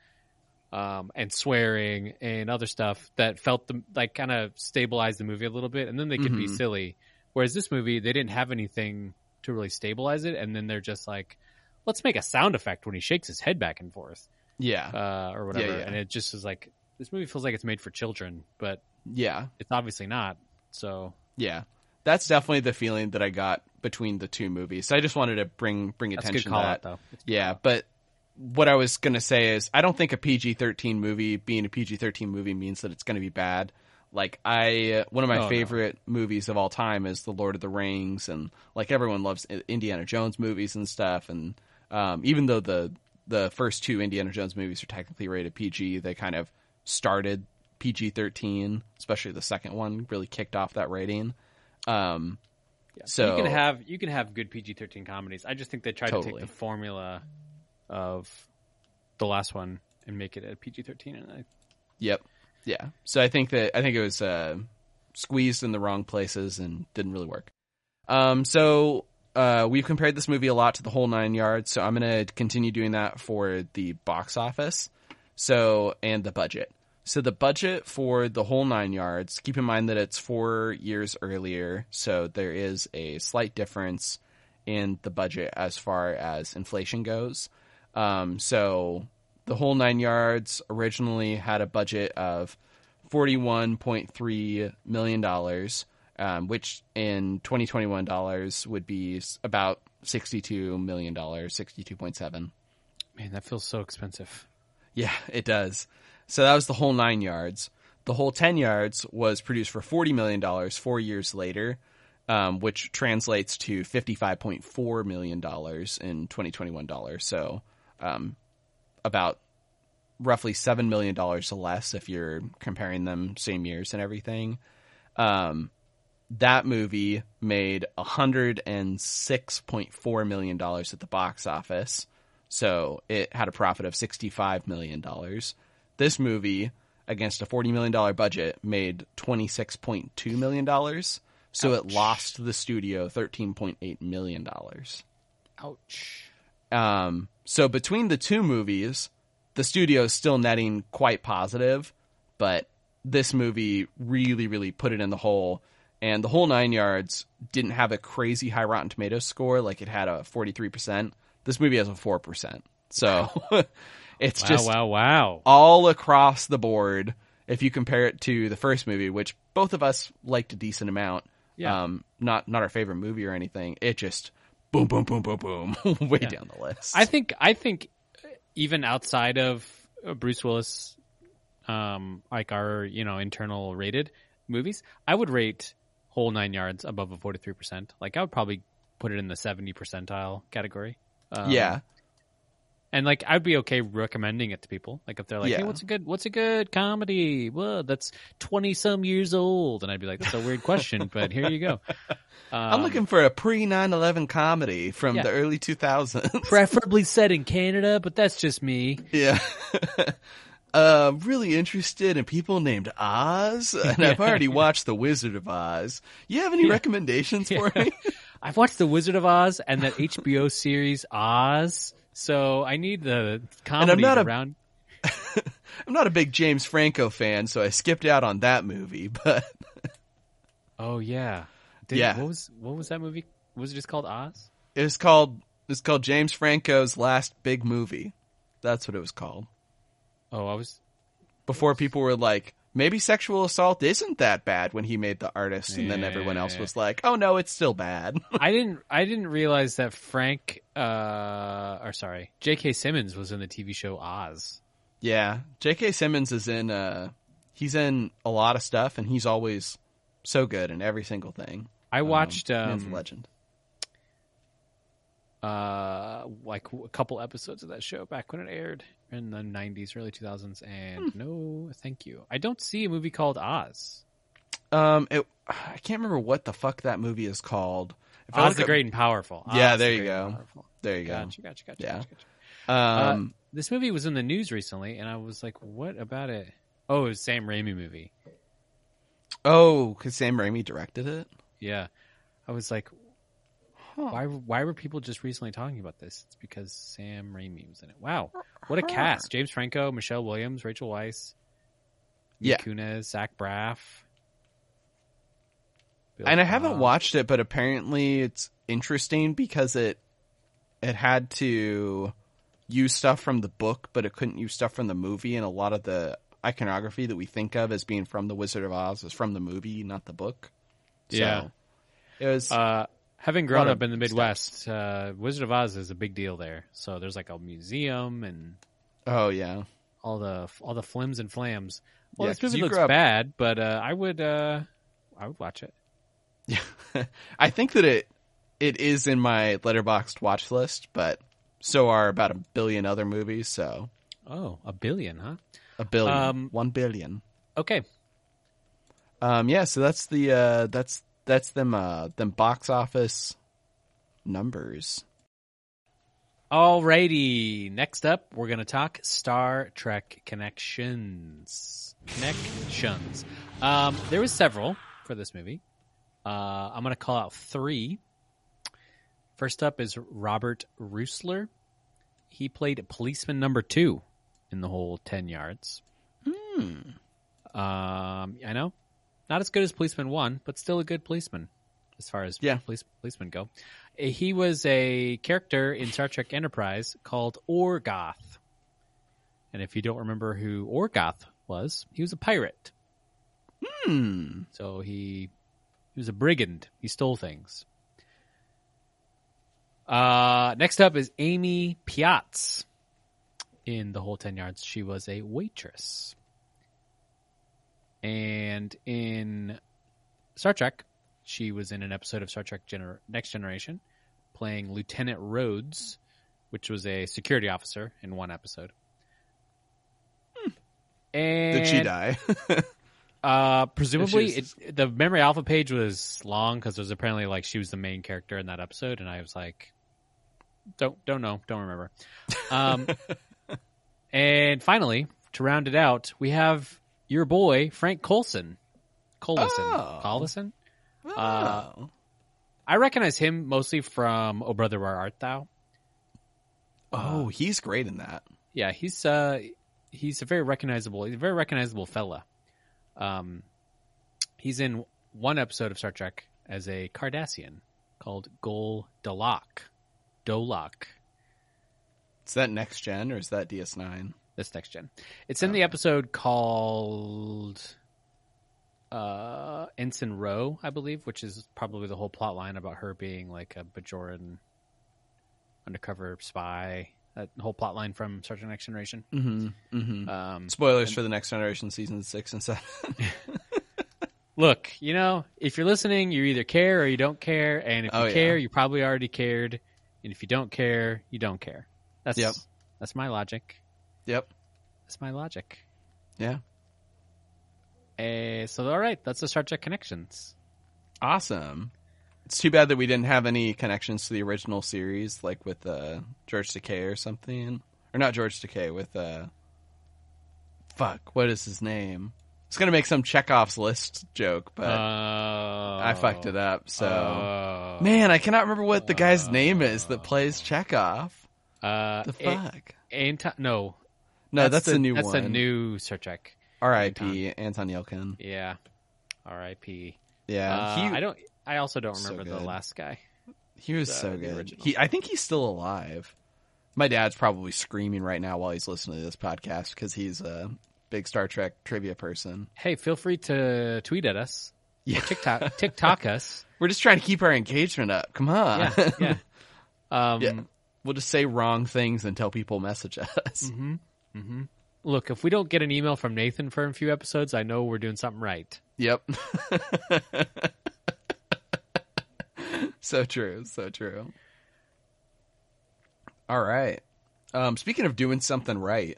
um, and swearing and other stuff that felt the, like kind of stabilized the movie a little bit, and then they could be Mhm. silly. Whereas this movie, they didn't have anything to really stabilize it, and then they're just like, let's make a sound effect when he shakes his head back and forth, Yeah. uh, or whatever. Yeah, yeah. And it just is like, this movie feels like it's made for children, but Yeah. it's obviously not. So Yeah. That's definitely the feeling that I got between the two movies. So I just wanted to bring bring that's a attention good call to out, that. though. It's- Yeah, but what I was going to say is I don't think a P G thirteen movie being a P G thirteen movie means that it's going to be bad. Like I one of my Oh, no. favorite movies of all time is The Lord of the Rings, and like everyone loves Indiana Jones movies and stuff, and um, even though the the first two Indiana Jones movies are technically rated P G, they kind of started P G thirteen, especially the second one really kicked off that rating. Um so you can have you can have good P G thirteen comedies. I just think they tried to Totally. take the formula of the last one and make it a P G thirteen, and I Yep. Yeah. So I think that I think it was uh, squeezed in the wrong places and didn't really work. Um, so uh, we've compared this movie a lot to The Whole Nine Yards, so I'm going to continue doing that for the box office. So and the budget. So the budget for The Whole Nine Yards, keep in mind that it's four years earlier, so there is a slight difference in the budget as far as inflation goes. Um, so The Whole Nine Yards originally had a budget of forty-one point three million dollars, um, which in twenty twenty-one dollars would be s- about sixty-two million dollars, sixty-two point seven. man, that feels so expensive. Yeah, it does. So that was The Whole Nine Yards. The Whole ten Yards was produced for forty million dollars four years later, um, which translates to fifty-five point four million dollars in twenty twenty-one dollars. So um, about roughly seven million dollars less if you're comparing them same years and everything. Um, that movie made one hundred six point four million dollars at the box office. So it had a profit of sixty-five million dollars. This movie, against a forty million dollars budget, made twenty-six point two million dollars. So Ouch. It lost the studio thirteen point eight million dollars. Ouch. Um, so between the two movies, the studio is still netting quite positive, but this movie really, really put it in the hole. And The Whole Nine Yards didn't have a crazy high Rotten Tomatoes score. Like, it had a forty-three percent. This movie has a four percent. So it's wow, just wow, wow. all across the board. If you compare it to the first movie, which both of us liked a decent amount, yeah. um, not not our favorite movie or anything, it just boom, boom, boom, boom, boom, way yeah. down the list. I think I think even outside of Bruce Willis, um, like our you know internal rated movies, I would rate Whole Nine Yards above a forty-three percent. Like, I would probably put it in the seventy percentile category. Um, yeah. And like, I'd be okay recommending it to people. Like, if they're like, yeah. "Hey, what's a good, what's a good comedy? Well, that's twenty some years old," and I'd be like, "That's a weird question, but here you go." Um, I'm looking for a pre nine eleven comedy from yeah. the early two thousands, preferably set in Canada, but that's just me. Yeah. Uh, really interested in people named Oz, and yeah. I've already watched The Wizard of Oz. You have any yeah. recommendations yeah. for me? I've watched The Wizard of Oz and that H B O series Oz, so I need the comedy around. A, I'm not a big James Franco fan, so I skipped out on that movie. But oh yeah, Did, yeah. What was what was that movie? Was it just called Oz? It was called. It was called James Franco's Last Big Movie. That's what it was called. Oh, I was before people were like, maybe sexual assault isn't that bad when he made The Artist, and yeah. then everyone else was like, oh no, it's still bad. I didn't I didn't realize that Frank uh or sorry, J K Simmons was in the T V show Oz. Yeah, J K Simmons is in uh he's in a lot of stuff, and he's always so good in every single thing. I watched um, man's a legend. Uh, like a couple episodes of that show back when it aired in the nineties, early two thousands, and hmm. no, thank you. I don't see a movie called Oz. Um, it, I can't remember what the fuck that movie is called. If Oz the up, Great and Powerful. Oz yeah, there you go. There you gotcha, go. Gotcha, gotcha, yeah. gotcha, gotcha. Um, uh, this movie was in the news recently, and I was like, what about it? Oh, it was a Sam Raimi movie. Oh, because Sam Raimi directed it? Yeah. I was like, Huh. Why why were people just recently talking about this? It's because Sam Raimi was in it. Wow. What a cast. James Franco, Michelle Williams, Rachel Weisz, yeah. Kunis, Zach Braff. Bill and I haven't Bob. watched it, but apparently it's interesting because it it had to use stuff from the book, but it couldn't use stuff from the movie, and a lot of the iconography that we think of as being from The Wizard of Oz was from the movie, not the book. So yeah. It was... Uh, Having grown up in the Midwest, uh, Wizard of Oz is a big deal there. So there's like a museum and oh yeah, all the all the flims and flams. Well, yeah, this movie looks up... bad, but uh, I would uh, I would watch it. Yeah, I think that it it is in my Letterboxd watch list, but so are about a billion other movies. So oh, a billion, huh? A billion, um, one billion. Okay. Um. Yeah. So that's the uh, that's. That's them, uh, them box office numbers. Alrighty. Next up, we're going to talk Star Trek Connections. Connections. Um, there was several for this movie. Uh, I'm going to call out three. First up is Robert Rusler. He played policeman number two in The Whole ten Yards. Hmm. Um, I know. Not as good as Policeman one, but still a good policeman as far as yeah. police, policemen go. He was a character in Star Trek Enterprise called Orgoth. And if you don't remember who Orgoth was, he was a pirate. Hmm. So he, he was a brigand. He stole things. Uh, next up is Amy Piatz. In The Whole ten Yards, she was a waitress. And in Star Trek, she was in an episode of Star Trek Gener- Next Generation, playing Lieutenant Rhodes, which was a security officer in one episode. Hmm. And Did she die? Uh, presumably, She's- it, the Memory Alpha page was long because it was apparently like she was the main character in that episode, and I was like, don't don't know, don't remember. Um, and finally, to round it out, we have your boy Frank Coulson, Colson, Oh. Collison. Oh. Uh, I recognize him mostly from "Oh Brother, Where Art Thou." oh, he's great in that. Yeah, he's uh, he's a very recognizable, he's a very recognizable fella. Um, he's in one episode of Star Trek as a Cardassian called Gol Dolak. Dolak. Is that Next Gen or is that D S nine? This next gen. It's in the episode called uh, Ensign Rowe, I believe, which is probably the whole plot line about her being like a Bajoran undercover spy. That whole plot line from Star Trek Next Generation. Mm-hmm. Mm-hmm. Um, Spoilers for the Next Generation season six and seven. Look, you know, if you're listening, you either care or you don't care. And if you Oh, yeah. care, you probably already cared. And if you don't care, you don't care. That's Yep. that's my logic. Yep. That's my logic. Yeah. Uh, so, all right, that's the Star Trek connections. Awesome. It's too bad that we didn't have any connections to the original series, like with uh, George Takei or something. Or not George Takei, with... Uh, fuck, what is his name? I was going to make some Chekhov's List joke, but Uh, I fucked it up. So, uh, Man, I cannot remember what the guy's name is that plays Chekhov. uh, The A- fuck? Anton, no. No, that's, the, the new that's one. That's the new Star Trek. R I P Anton Yelkin. Yeah. R I P Yeah, Uh, he, I don't. I also don't So remember the good. last guy. he was the- so the good. original. He, I think he's still alive. My dad's probably screaming right now while he's listening to this podcast because he's a big Star Trek trivia person. Hey, feel free to tweet at us. Yeah. Or TikTok, TikTok us. We're just trying to keep our engagement up. Come on. Yeah, yeah. Um, Yeah. We'll just say wrong things until people message us. Mm-hmm. Mm-hmm. Look, if we don't get an email from Nathan for a few episodes, I know we're doing something right. Yep. So true. So true. All right. Um, speaking of doing something right.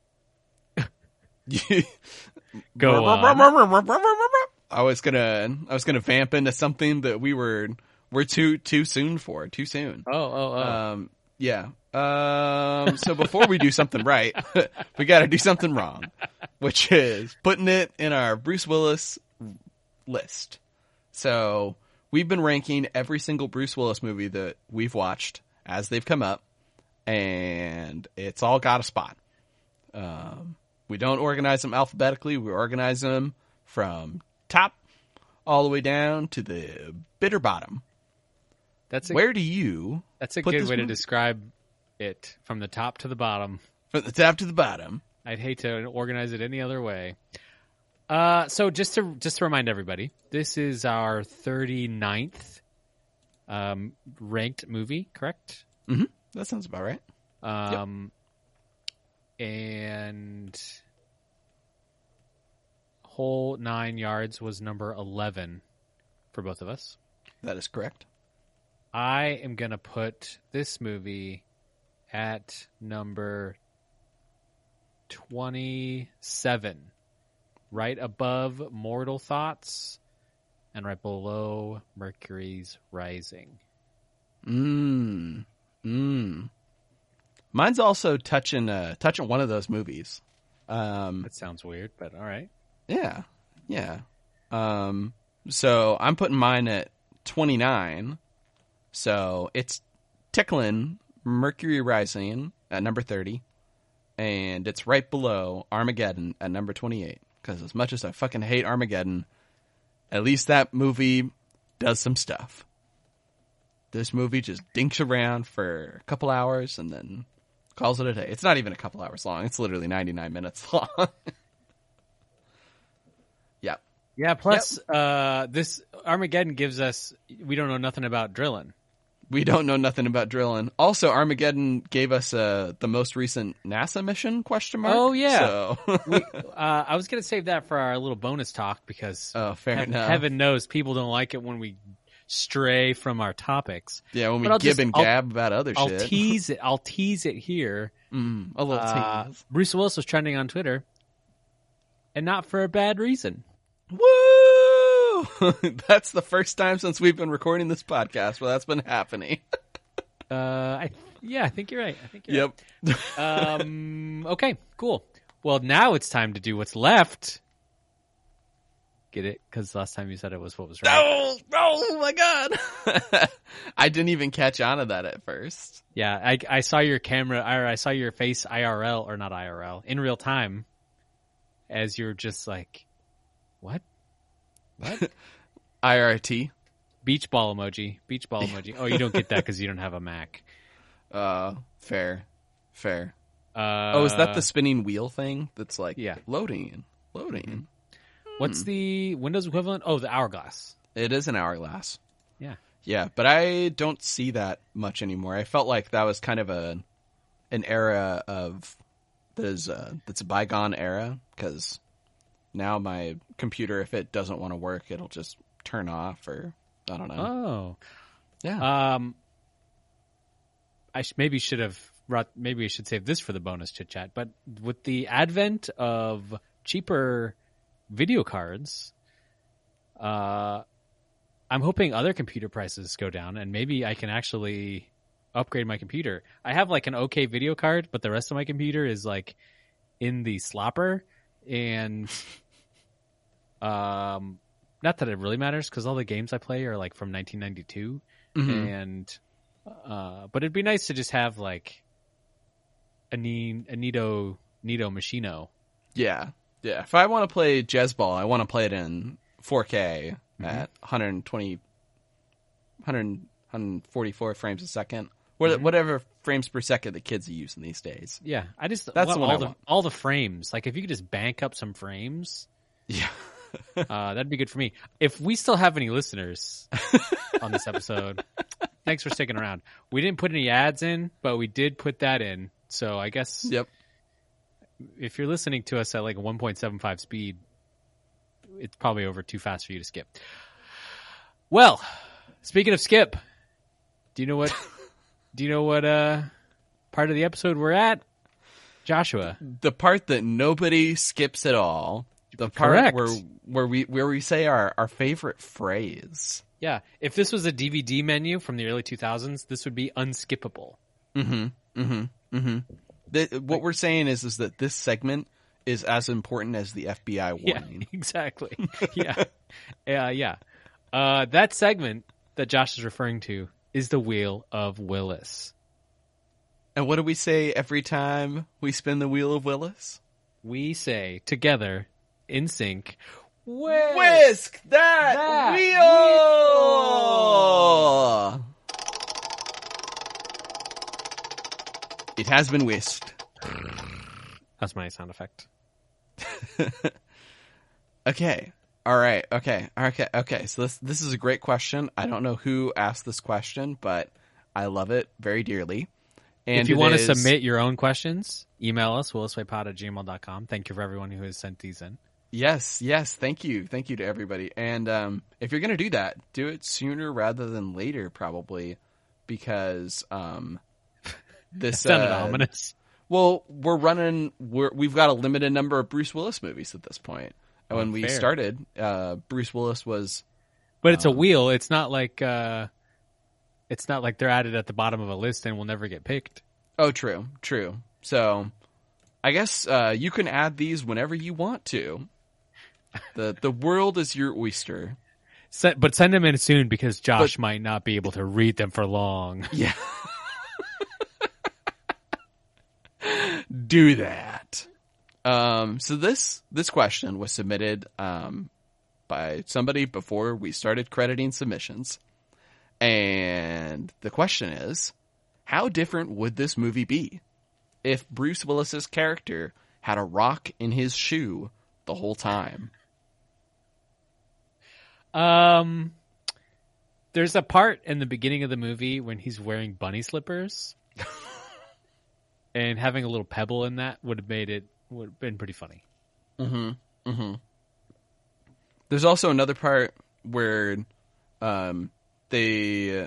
Go on. I was gonna I was gonna vamp into something that we were we're too too soon for. Too soon. Oh, oh, oh. Um yeah. Um so before we do something right, we gotta do something wrong. Which is putting it in our Bruce Willis list. So we've been ranking every single Bruce Willis movie that we've watched as they've come up, and it's all got a spot. Um, we don't organize them alphabetically. We organize them from top all the way down to the bitter bottom. That's a, Where do you that's a put good this way to movie? describe it from the top to the bottom. From the top to the bottom. I'd hate to organize it any other way. Uh, so just to just to remind everybody, this is our thirty-ninth um, ranked movie, correct? Mm-hmm. That sounds about right. Um, and Whole Nine Yards was number eleven for both of us. That is correct. I am going to put this movie at number twenty-seven, right above Mortal Thoughts and right below Mercury's Rising. Mmm. Mmm. Mine's also touching uh, touching one of those movies. Um, That sounds weird, but all right. yeah. Yeah. Um, so I'm putting mine at twenty-nine. So it's tickling Mercury Rising at number thirty. And it's right below Armageddon at number twenty-eight. Because as much as I fucking hate Armageddon, at least that movie does some stuff. This movie just dinks around for a couple hours and then calls it a day. It's not even a couple hours long. It's literally ninety-nine minutes long. Yeah. Yeah, plus uh, this Armageddon gives us, we don't know nothing about drilling. We don't know nothing about drilling. Also, Armageddon gave us uh, the most recent NASA mission, question mark. Oh, yeah. So. we, uh, I was going to save that for our little bonus talk because oh, fair he- enough. heaven knows people don't like it when we stray from our topics. Yeah, when we But I'll gib just- and I'll- gab about other I'll shit. tease it. I'll tease it here. Mm, a little Uh, tease. Bruce Willis was trending on Twitter, and not for a bad reason. Woo! That's the first time since we've been recording this podcast where that's been happening. Uh, I yeah, I think you're right. I think you're Yep. right. Um, okay, cool. Well, now it's time to do what's left. Get it? Because last time you said it was what was right. Oh, oh my god! I didn't even catch on to that at first. Yeah, I, I saw your camera, or I saw your face I R L, or not I R L, in real time, as you're just like, what? What? I R T. Beach ball emoji. Beach ball emoji. Oh, you don't get that because you don't have a Mac. Uh, fair, fair. Uh, Oh, is that the spinning wheel thing? That's like Yeah. loading, loading. What's the Windows equivalent? Oh, the Hourglass. It is an hourglass. Yeah. Yeah, but I don't see that much anymore. I felt like that was kind of a an era of that is uh, that's a bygone era because now my computer, if it doesn't want to work, it'll just turn off or I don't know. Oh. Yeah. Um, I sh- maybe should have brought, maybe we should save this for the bonus chit chat. But with the advent of cheaper video cards, uh, I'm hoping other computer prices go down, and maybe I can actually upgrade my computer. I have like an okay video card, but the rest of my computer is like in the slopper, and um, not that it really matters because all the games I play are like from nineteen ninety-two, Mhm. and uh, but it'd be nice to just have like a ne- a Nito Nito Machino. Yeah. Yeah. If I want to play Jazzball, I want to play it in four K at one twenty, one one forty-four frames a second. What- Mhm. Whatever frames per second the kids are using these days. Yeah, I just That's want the one all I the want. all the frames. Like if you could just bank up some frames, Yeah. uh, that'd be good for me. If we still have any listeners on this episode, thanks for sticking around. We didn't put any ads in, but we did put that in. So I guess Yep. if you're listening to us at like a one point seven five speed, it's probably over too fast for you to skip. Well, speaking of skip, do you know what? do you know what uh, part of the episode we're at, Joshua? The part that nobody skips at all. The part Correct. where where we where we say our, our favorite phrase. Yeah, if this was a D V D menu from the early two thousands, this would be unskippable. Mm-hmm. Mm-hmm. Mm-hmm. The, what we're saying is is that this segment is as important as the F B I warning. Yeah, exactly. yeah, yeah, yeah. Uh, that segment that Josh is referring to is the Wheel of Willis. And what do we say every time we spin the wheel of Willis? We say together, in sync, whisk, Whisk that, that wheel! It has been whisked. That's my sound effect. Okay. All right. Okay. Okay. Okay. So this this is a great question. I don't know who asked this question, but I love it very dearly. And if you it want is- to submit your own questions, email us, williswaypod at gmail dot com. Thank you for everyone who has sent these in. Yes, yes, thank you. Thank you to everybody. And um, if you're going to do that, do it sooner rather than later, probably, because um, this Sounded uh, ominous. Well, we're running, we're, we've got a limited number of Bruce Willis movies at this point. And Oh, when we fair. started, uh, Bruce Willis was... But it's a um, wheel. It's not like uh, it's not like they're added at the bottom of a list and will never get picked. Oh, true, true. So, I guess uh, you can add these whenever you want to. The the world is your oyster. Send, but send them in soon because Josh But- might not be able to read them for long. Yeah. Do that. Um, so this this question was submitted um, by somebody before we started crediting submissions. And the question is, how different would this movie be if Bruce Willis's character had a rock in his shoe the whole time? Um, There's a part in the beginning of the movie when he's wearing bunny slippers, and having a little pebble in that would have made it would have been pretty funny. Mm-hmm. Mm-hmm. There's also another part where um, they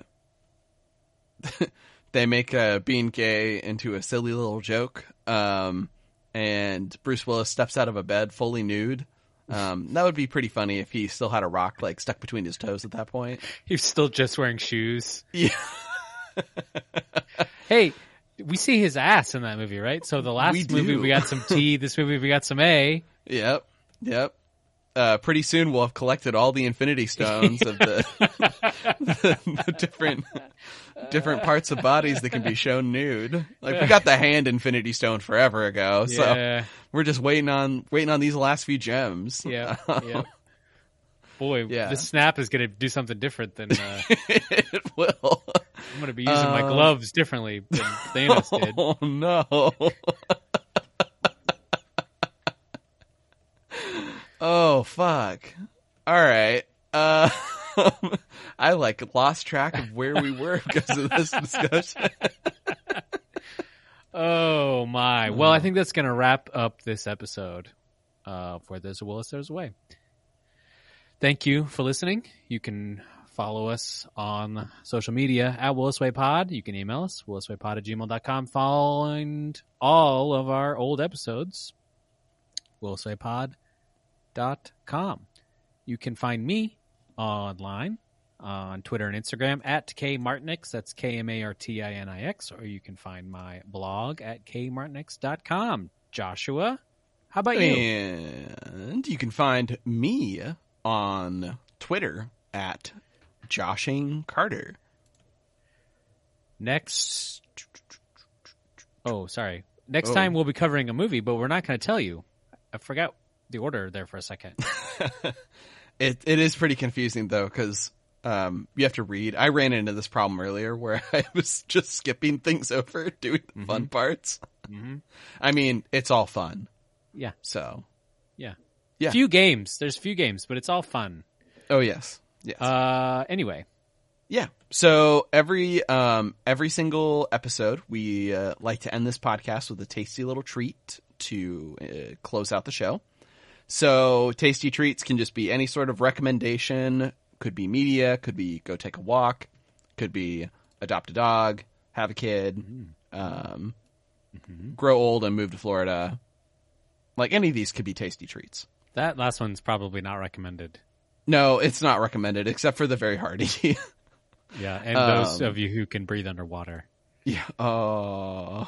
they make uh, being gay into a silly little joke, um, and Bruce Willis steps out of a bed fully nude. Um, that would be pretty funny if he still had a rock like stuck between his toes at that point. He's still just wearing shoes. Yeah. Hey, we see his ass in that movie, right? So the last We movie do. we got some T. This movie we got some A. Yep. Yep. Uh, pretty soon we'll have collected all the Infinity Stones of the, the, the different different parts of bodies that can be shown nude. Like we got the hand Infinity Stone forever ago, so Yeah. we're just waiting on waiting on these last few gems. Yeah. Yeah. Boy, Yeah. this snap is going to do something different than uh, It will. I'm going to be using my Um, gloves differently than Thanos did. Oh no. Oh fuck. All right. Uh, I like lost track of where we were because of this discussion. Oh my. Well, I think that's going to wrap up this episode uh, for There's a Willis, There's a Way. Thank you for listening. You can follow us on social media at Willis Way Pod. You can email us, williswaypod at gmail dot com. Find all of our old episodes, williswaypod dot com. You can find me online on Twitter and Instagram at K Martinix. That's K M A R T I N I X. Or you can find my blog at k martinix dot com. Joshua, how about you? And you can find me on Twitter at Joshing Carter. Next. Oh, sorry. Next Oh. time we'll be covering a movie, but we're not going to tell you. I forgot the order there for a second. It it is pretty confusing though because um, you have to read. I ran into this problem earlier where I was just skipping things over, doing the Mm-hmm. fun parts. Mm-hmm. I mean, it's all fun. Yeah. So, Yeah. Yeah. Few games. There's few games, but it's all fun. oh yes, yes, Uh, anyway. yeah. So every um every single episode, we uh, like to end this podcast with a tasty little treat to uh, close out the show. So tasty treats can just be any sort of recommendation. Could be media. Could be go take a walk. Could be adopt a dog. Have a kid. Um, grow old and move to Florida. Like any of these could be tasty treats. That last one's probably not recommended. No, it's not recommended except for the very hardy. Yeah, and those Um, of you who can breathe underwater. Yeah. Oh,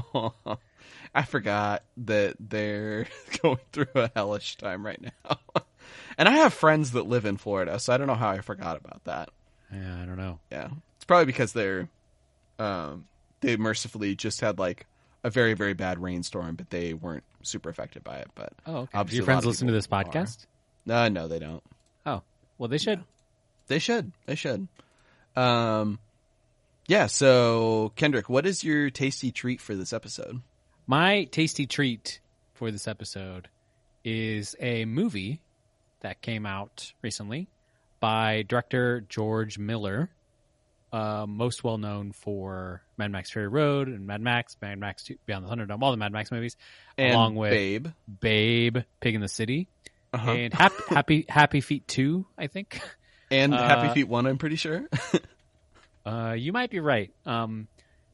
I forgot that they're going through a hellish time right now. And I have friends that live in Florida, so I don't know how I forgot about that. Yeah, I don't know. Yeah. It's probably because they're, um, they mercifully just had like a very, very bad rainstorm, but they weren't super affected by it. But Oh, okay. Do obviously your a lot friends of listen to this people are. podcast? No, no, they don't. Oh, well, they should. They should. They should. Um, yeah. So, Kendrick, what is your tasty treat for this episode? My tasty treat for this episode is a movie that came out recently by director George Miller, uh, most well known for Mad Max Fury Road and Mad Max, Mad Max two, Beyond the Thunderdome, all the Mad Max movies, And along with Babe. Babe, Pig in the City, Uh-huh. and Happy, Happy Happy Feet two, I think. And Uh, Happy Feet one, I'm pretty sure. Uh, you might be right. Um,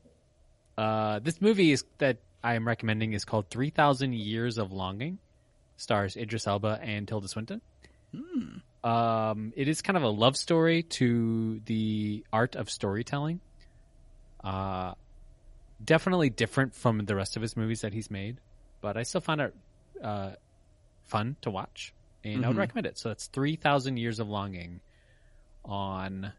uh, this movie is that I am recommending is called three thousand Years of Longing. Stars Idris Elba and Tilda Swinton. Hmm. Um, it is kind of a love story to the art of storytelling. Uh, definitely different from the rest of his movies that he's made, but I still found it uh, fun to watch, and I would Mhm. recommend it. So it's three thousand Years of Longing on...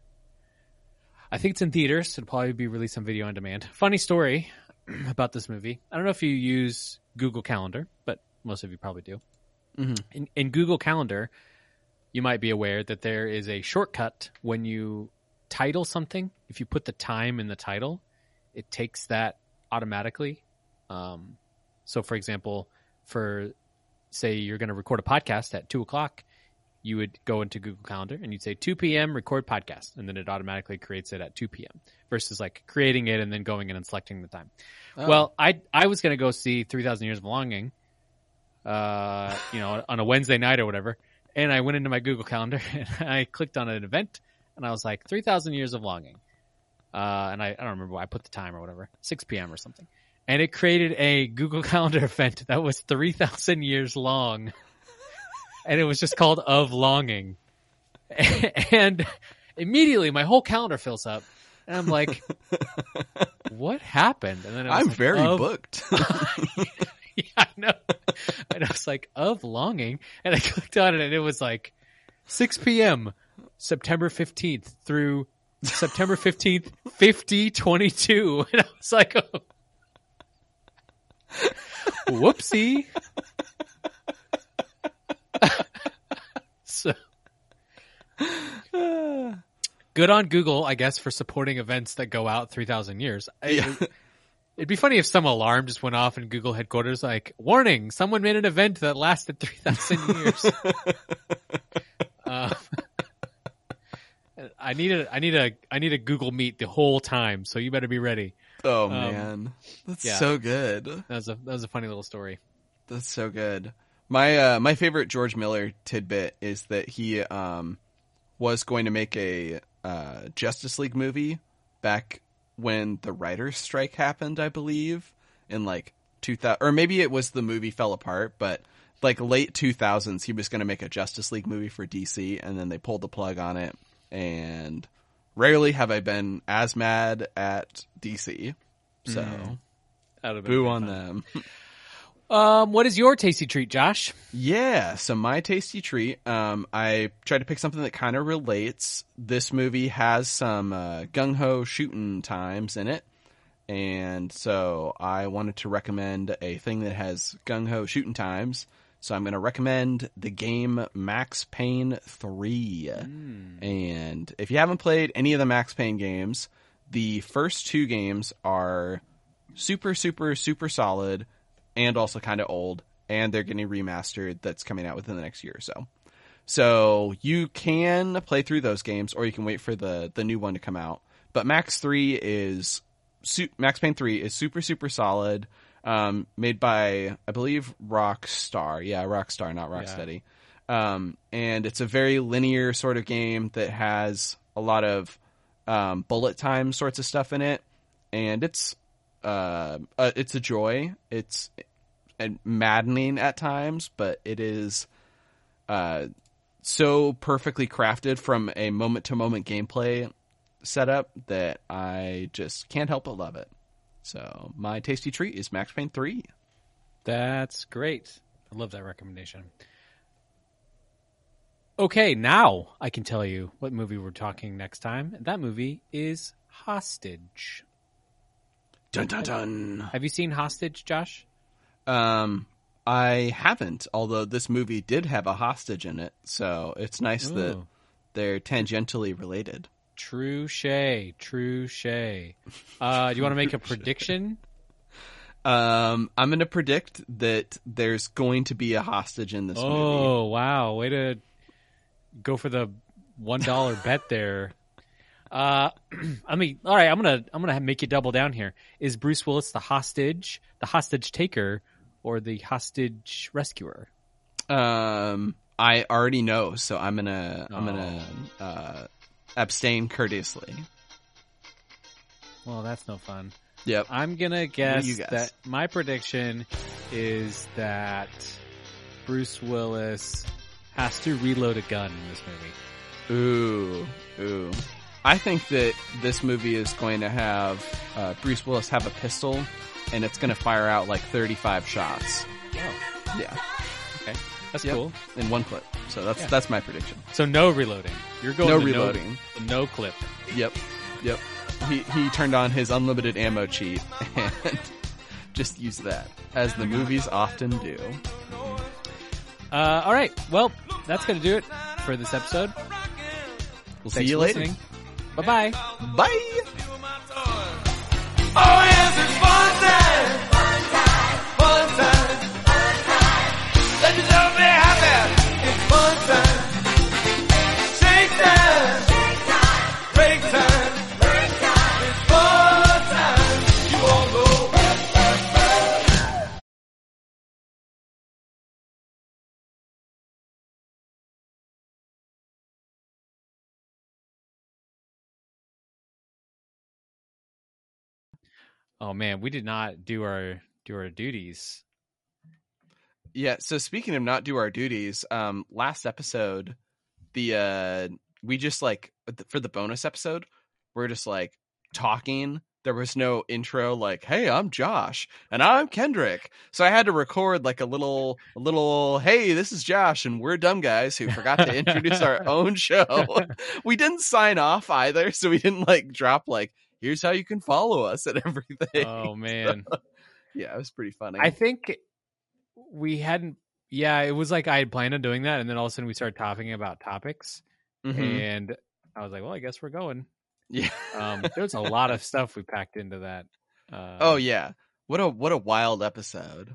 I think it's in theaters. It'll probably be released on video on demand. Funny story about this movie. I don't know if you use Google Calendar, but most of you probably do. Mhm. In, in Google Calendar, you might be aware that there is a shortcut when you title something. If you put the time in the title, it takes that automatically. Um, so, for example, for say you're going to record a podcast at two o'clock, you would go into Google Calendar and you'd say two p.m. record podcast, and then it automatically creates it at two p.m. versus like creating it and then going in and selecting the time. Oh. Well, I I was going to go see three thousand Years of Longing, uh, you know, on a Wednesday night or whatever, and I went into my Google Calendar and I clicked on an event, and I was like three thousand Years of Longing, uh, and I, I don't remember why I put the time or whatever, six p.m. or something, and it created a Google Calendar event that was three thousand years long. And it was just called Of Longing. And immediately my whole calendar fills up. And I'm like, what happened? And then it was I'm like, very of... booked. Yeah, I know. And I was like, Of Longing? And I clicked on it and it was like six p.m. September fifteenth through September fifteenth, fifty twenty-two. And I was like, oh. Whoopsie. So good on Google, I guess, for supporting events that go out three thousand years. Yeah. It, it'd be funny if some alarm just went off in Google headquarters like, warning, someone made an event that lasted three thousand years. uh, I need a, I need a, I need a Google Meet the whole time, so you better be ready. Oh um, man, that's yeah. so good. That was a, that was a funny little story. That's so good. My uh, my favorite George Miller tidbit is that he um, was going to make a uh, Justice League movie back when the writer's strike happened, I believe, in like two thousand, or maybe it was the movie fell apart, but like late two thousands, he was going to make a Justice League movie for D C, and then they pulled the plug on it. And rarely have I been as mad at D C, so mm. boo on them. Um, what is your tasty treat, Josh? Yeah, so my tasty treat, um, I tried to pick something that kind of relates. This movie has some uh, gung-ho shooting times in it, and so I wanted to recommend a thing that has gung-ho shooting times. So I'm going to recommend the game Max Payne three. Mm. And if you haven't played any of the Max Payne games, the first two games are super, super, super solid, and also kind of old, and they're getting remastered that's coming out within the next year or so. So you can play through those games, or you can wait for the, the new one to come out. But Max three is Max Payne three is super, super solid, um, made by, I believe, Rockstar. Yeah, Rockstar, not Rocksteady. Yeah. Um, and it's a very linear sort of game that has a lot of um, bullet time sorts of stuff in it, and it's Uh, uh, it's a joy. It's uh, maddening at times, but it is uh, so perfectly crafted from a moment-to-moment gameplay setup that I just can't help but love it. So my tasty treat is Max Payne three. That's great. I love that recommendation. Okay, now I can tell you what movie we're talking next time. That movie is Hostage. Dun dun dun. Have you seen Hostage, Josh? Um, I haven't, although this movie did have a hostage in it, so it's nice Ooh. that they're tangentially related. True shay, true shay. Uh, do you want to make a prediction? Um, I'm going to predict that there's going to be a hostage in this oh, movie. Oh, wow. Way to go for the one dollar bet there. Uh, I mean, all right, I'm going to, I'm going to make you double down here. Is Bruce Willis the hostage, the hostage taker, or the hostage rescuer? Um, I already know, so I'm going to, oh. I'm going to, uh, abstain courteously. Well, that's no fun. Yep. I'm going to guess, guess that my prediction is that Bruce Willis has to reload a gun in this movie. Ooh, ooh. I think that this movie is going to have uh, Bruce Willis have a pistol, and it's going to fire out like thirty-five shots. Oh, yeah. Okay, that's yep. cool. In one clip. So that's yeah. that's my prediction. So no reloading. You're going no to reloading. No, no clip. Yep. Yep. He he turned on his unlimited ammo cheat and just used that, as the movies often do. Uh, all right. Well, that's going to do it for this episode. We'll Thanks see you for later. Listening. Bye-bye. Bye. Oh, yes, it's fun time. Fun time. Fun time. Fun time. Let yourself be happy. It's fun time. Oh man, we did not do our do our duties. Yeah. So speaking of not do our duties, um, last episode, the uh, we just like for the bonus episode, we're just like talking. There was no intro, like, "Hey, I'm Josh and I'm Kendrick." So I had to record like a little, a little, "Hey, this is Josh and we're dumb guys who forgot to introduce our own show." We didn't sign off either, so we didn't like drop like, "Here's how you can follow us" and everything. Oh man, so, yeah, it was pretty funny. I think we hadn't. Yeah, it was like I had planned on doing that, and then all of a sudden we started talking about topics, mm-hmm. and I was like, "Well, I guess we're going." Yeah, um, there's a lot of stuff we packed into that. Uh, oh yeah, what a what a wild episode.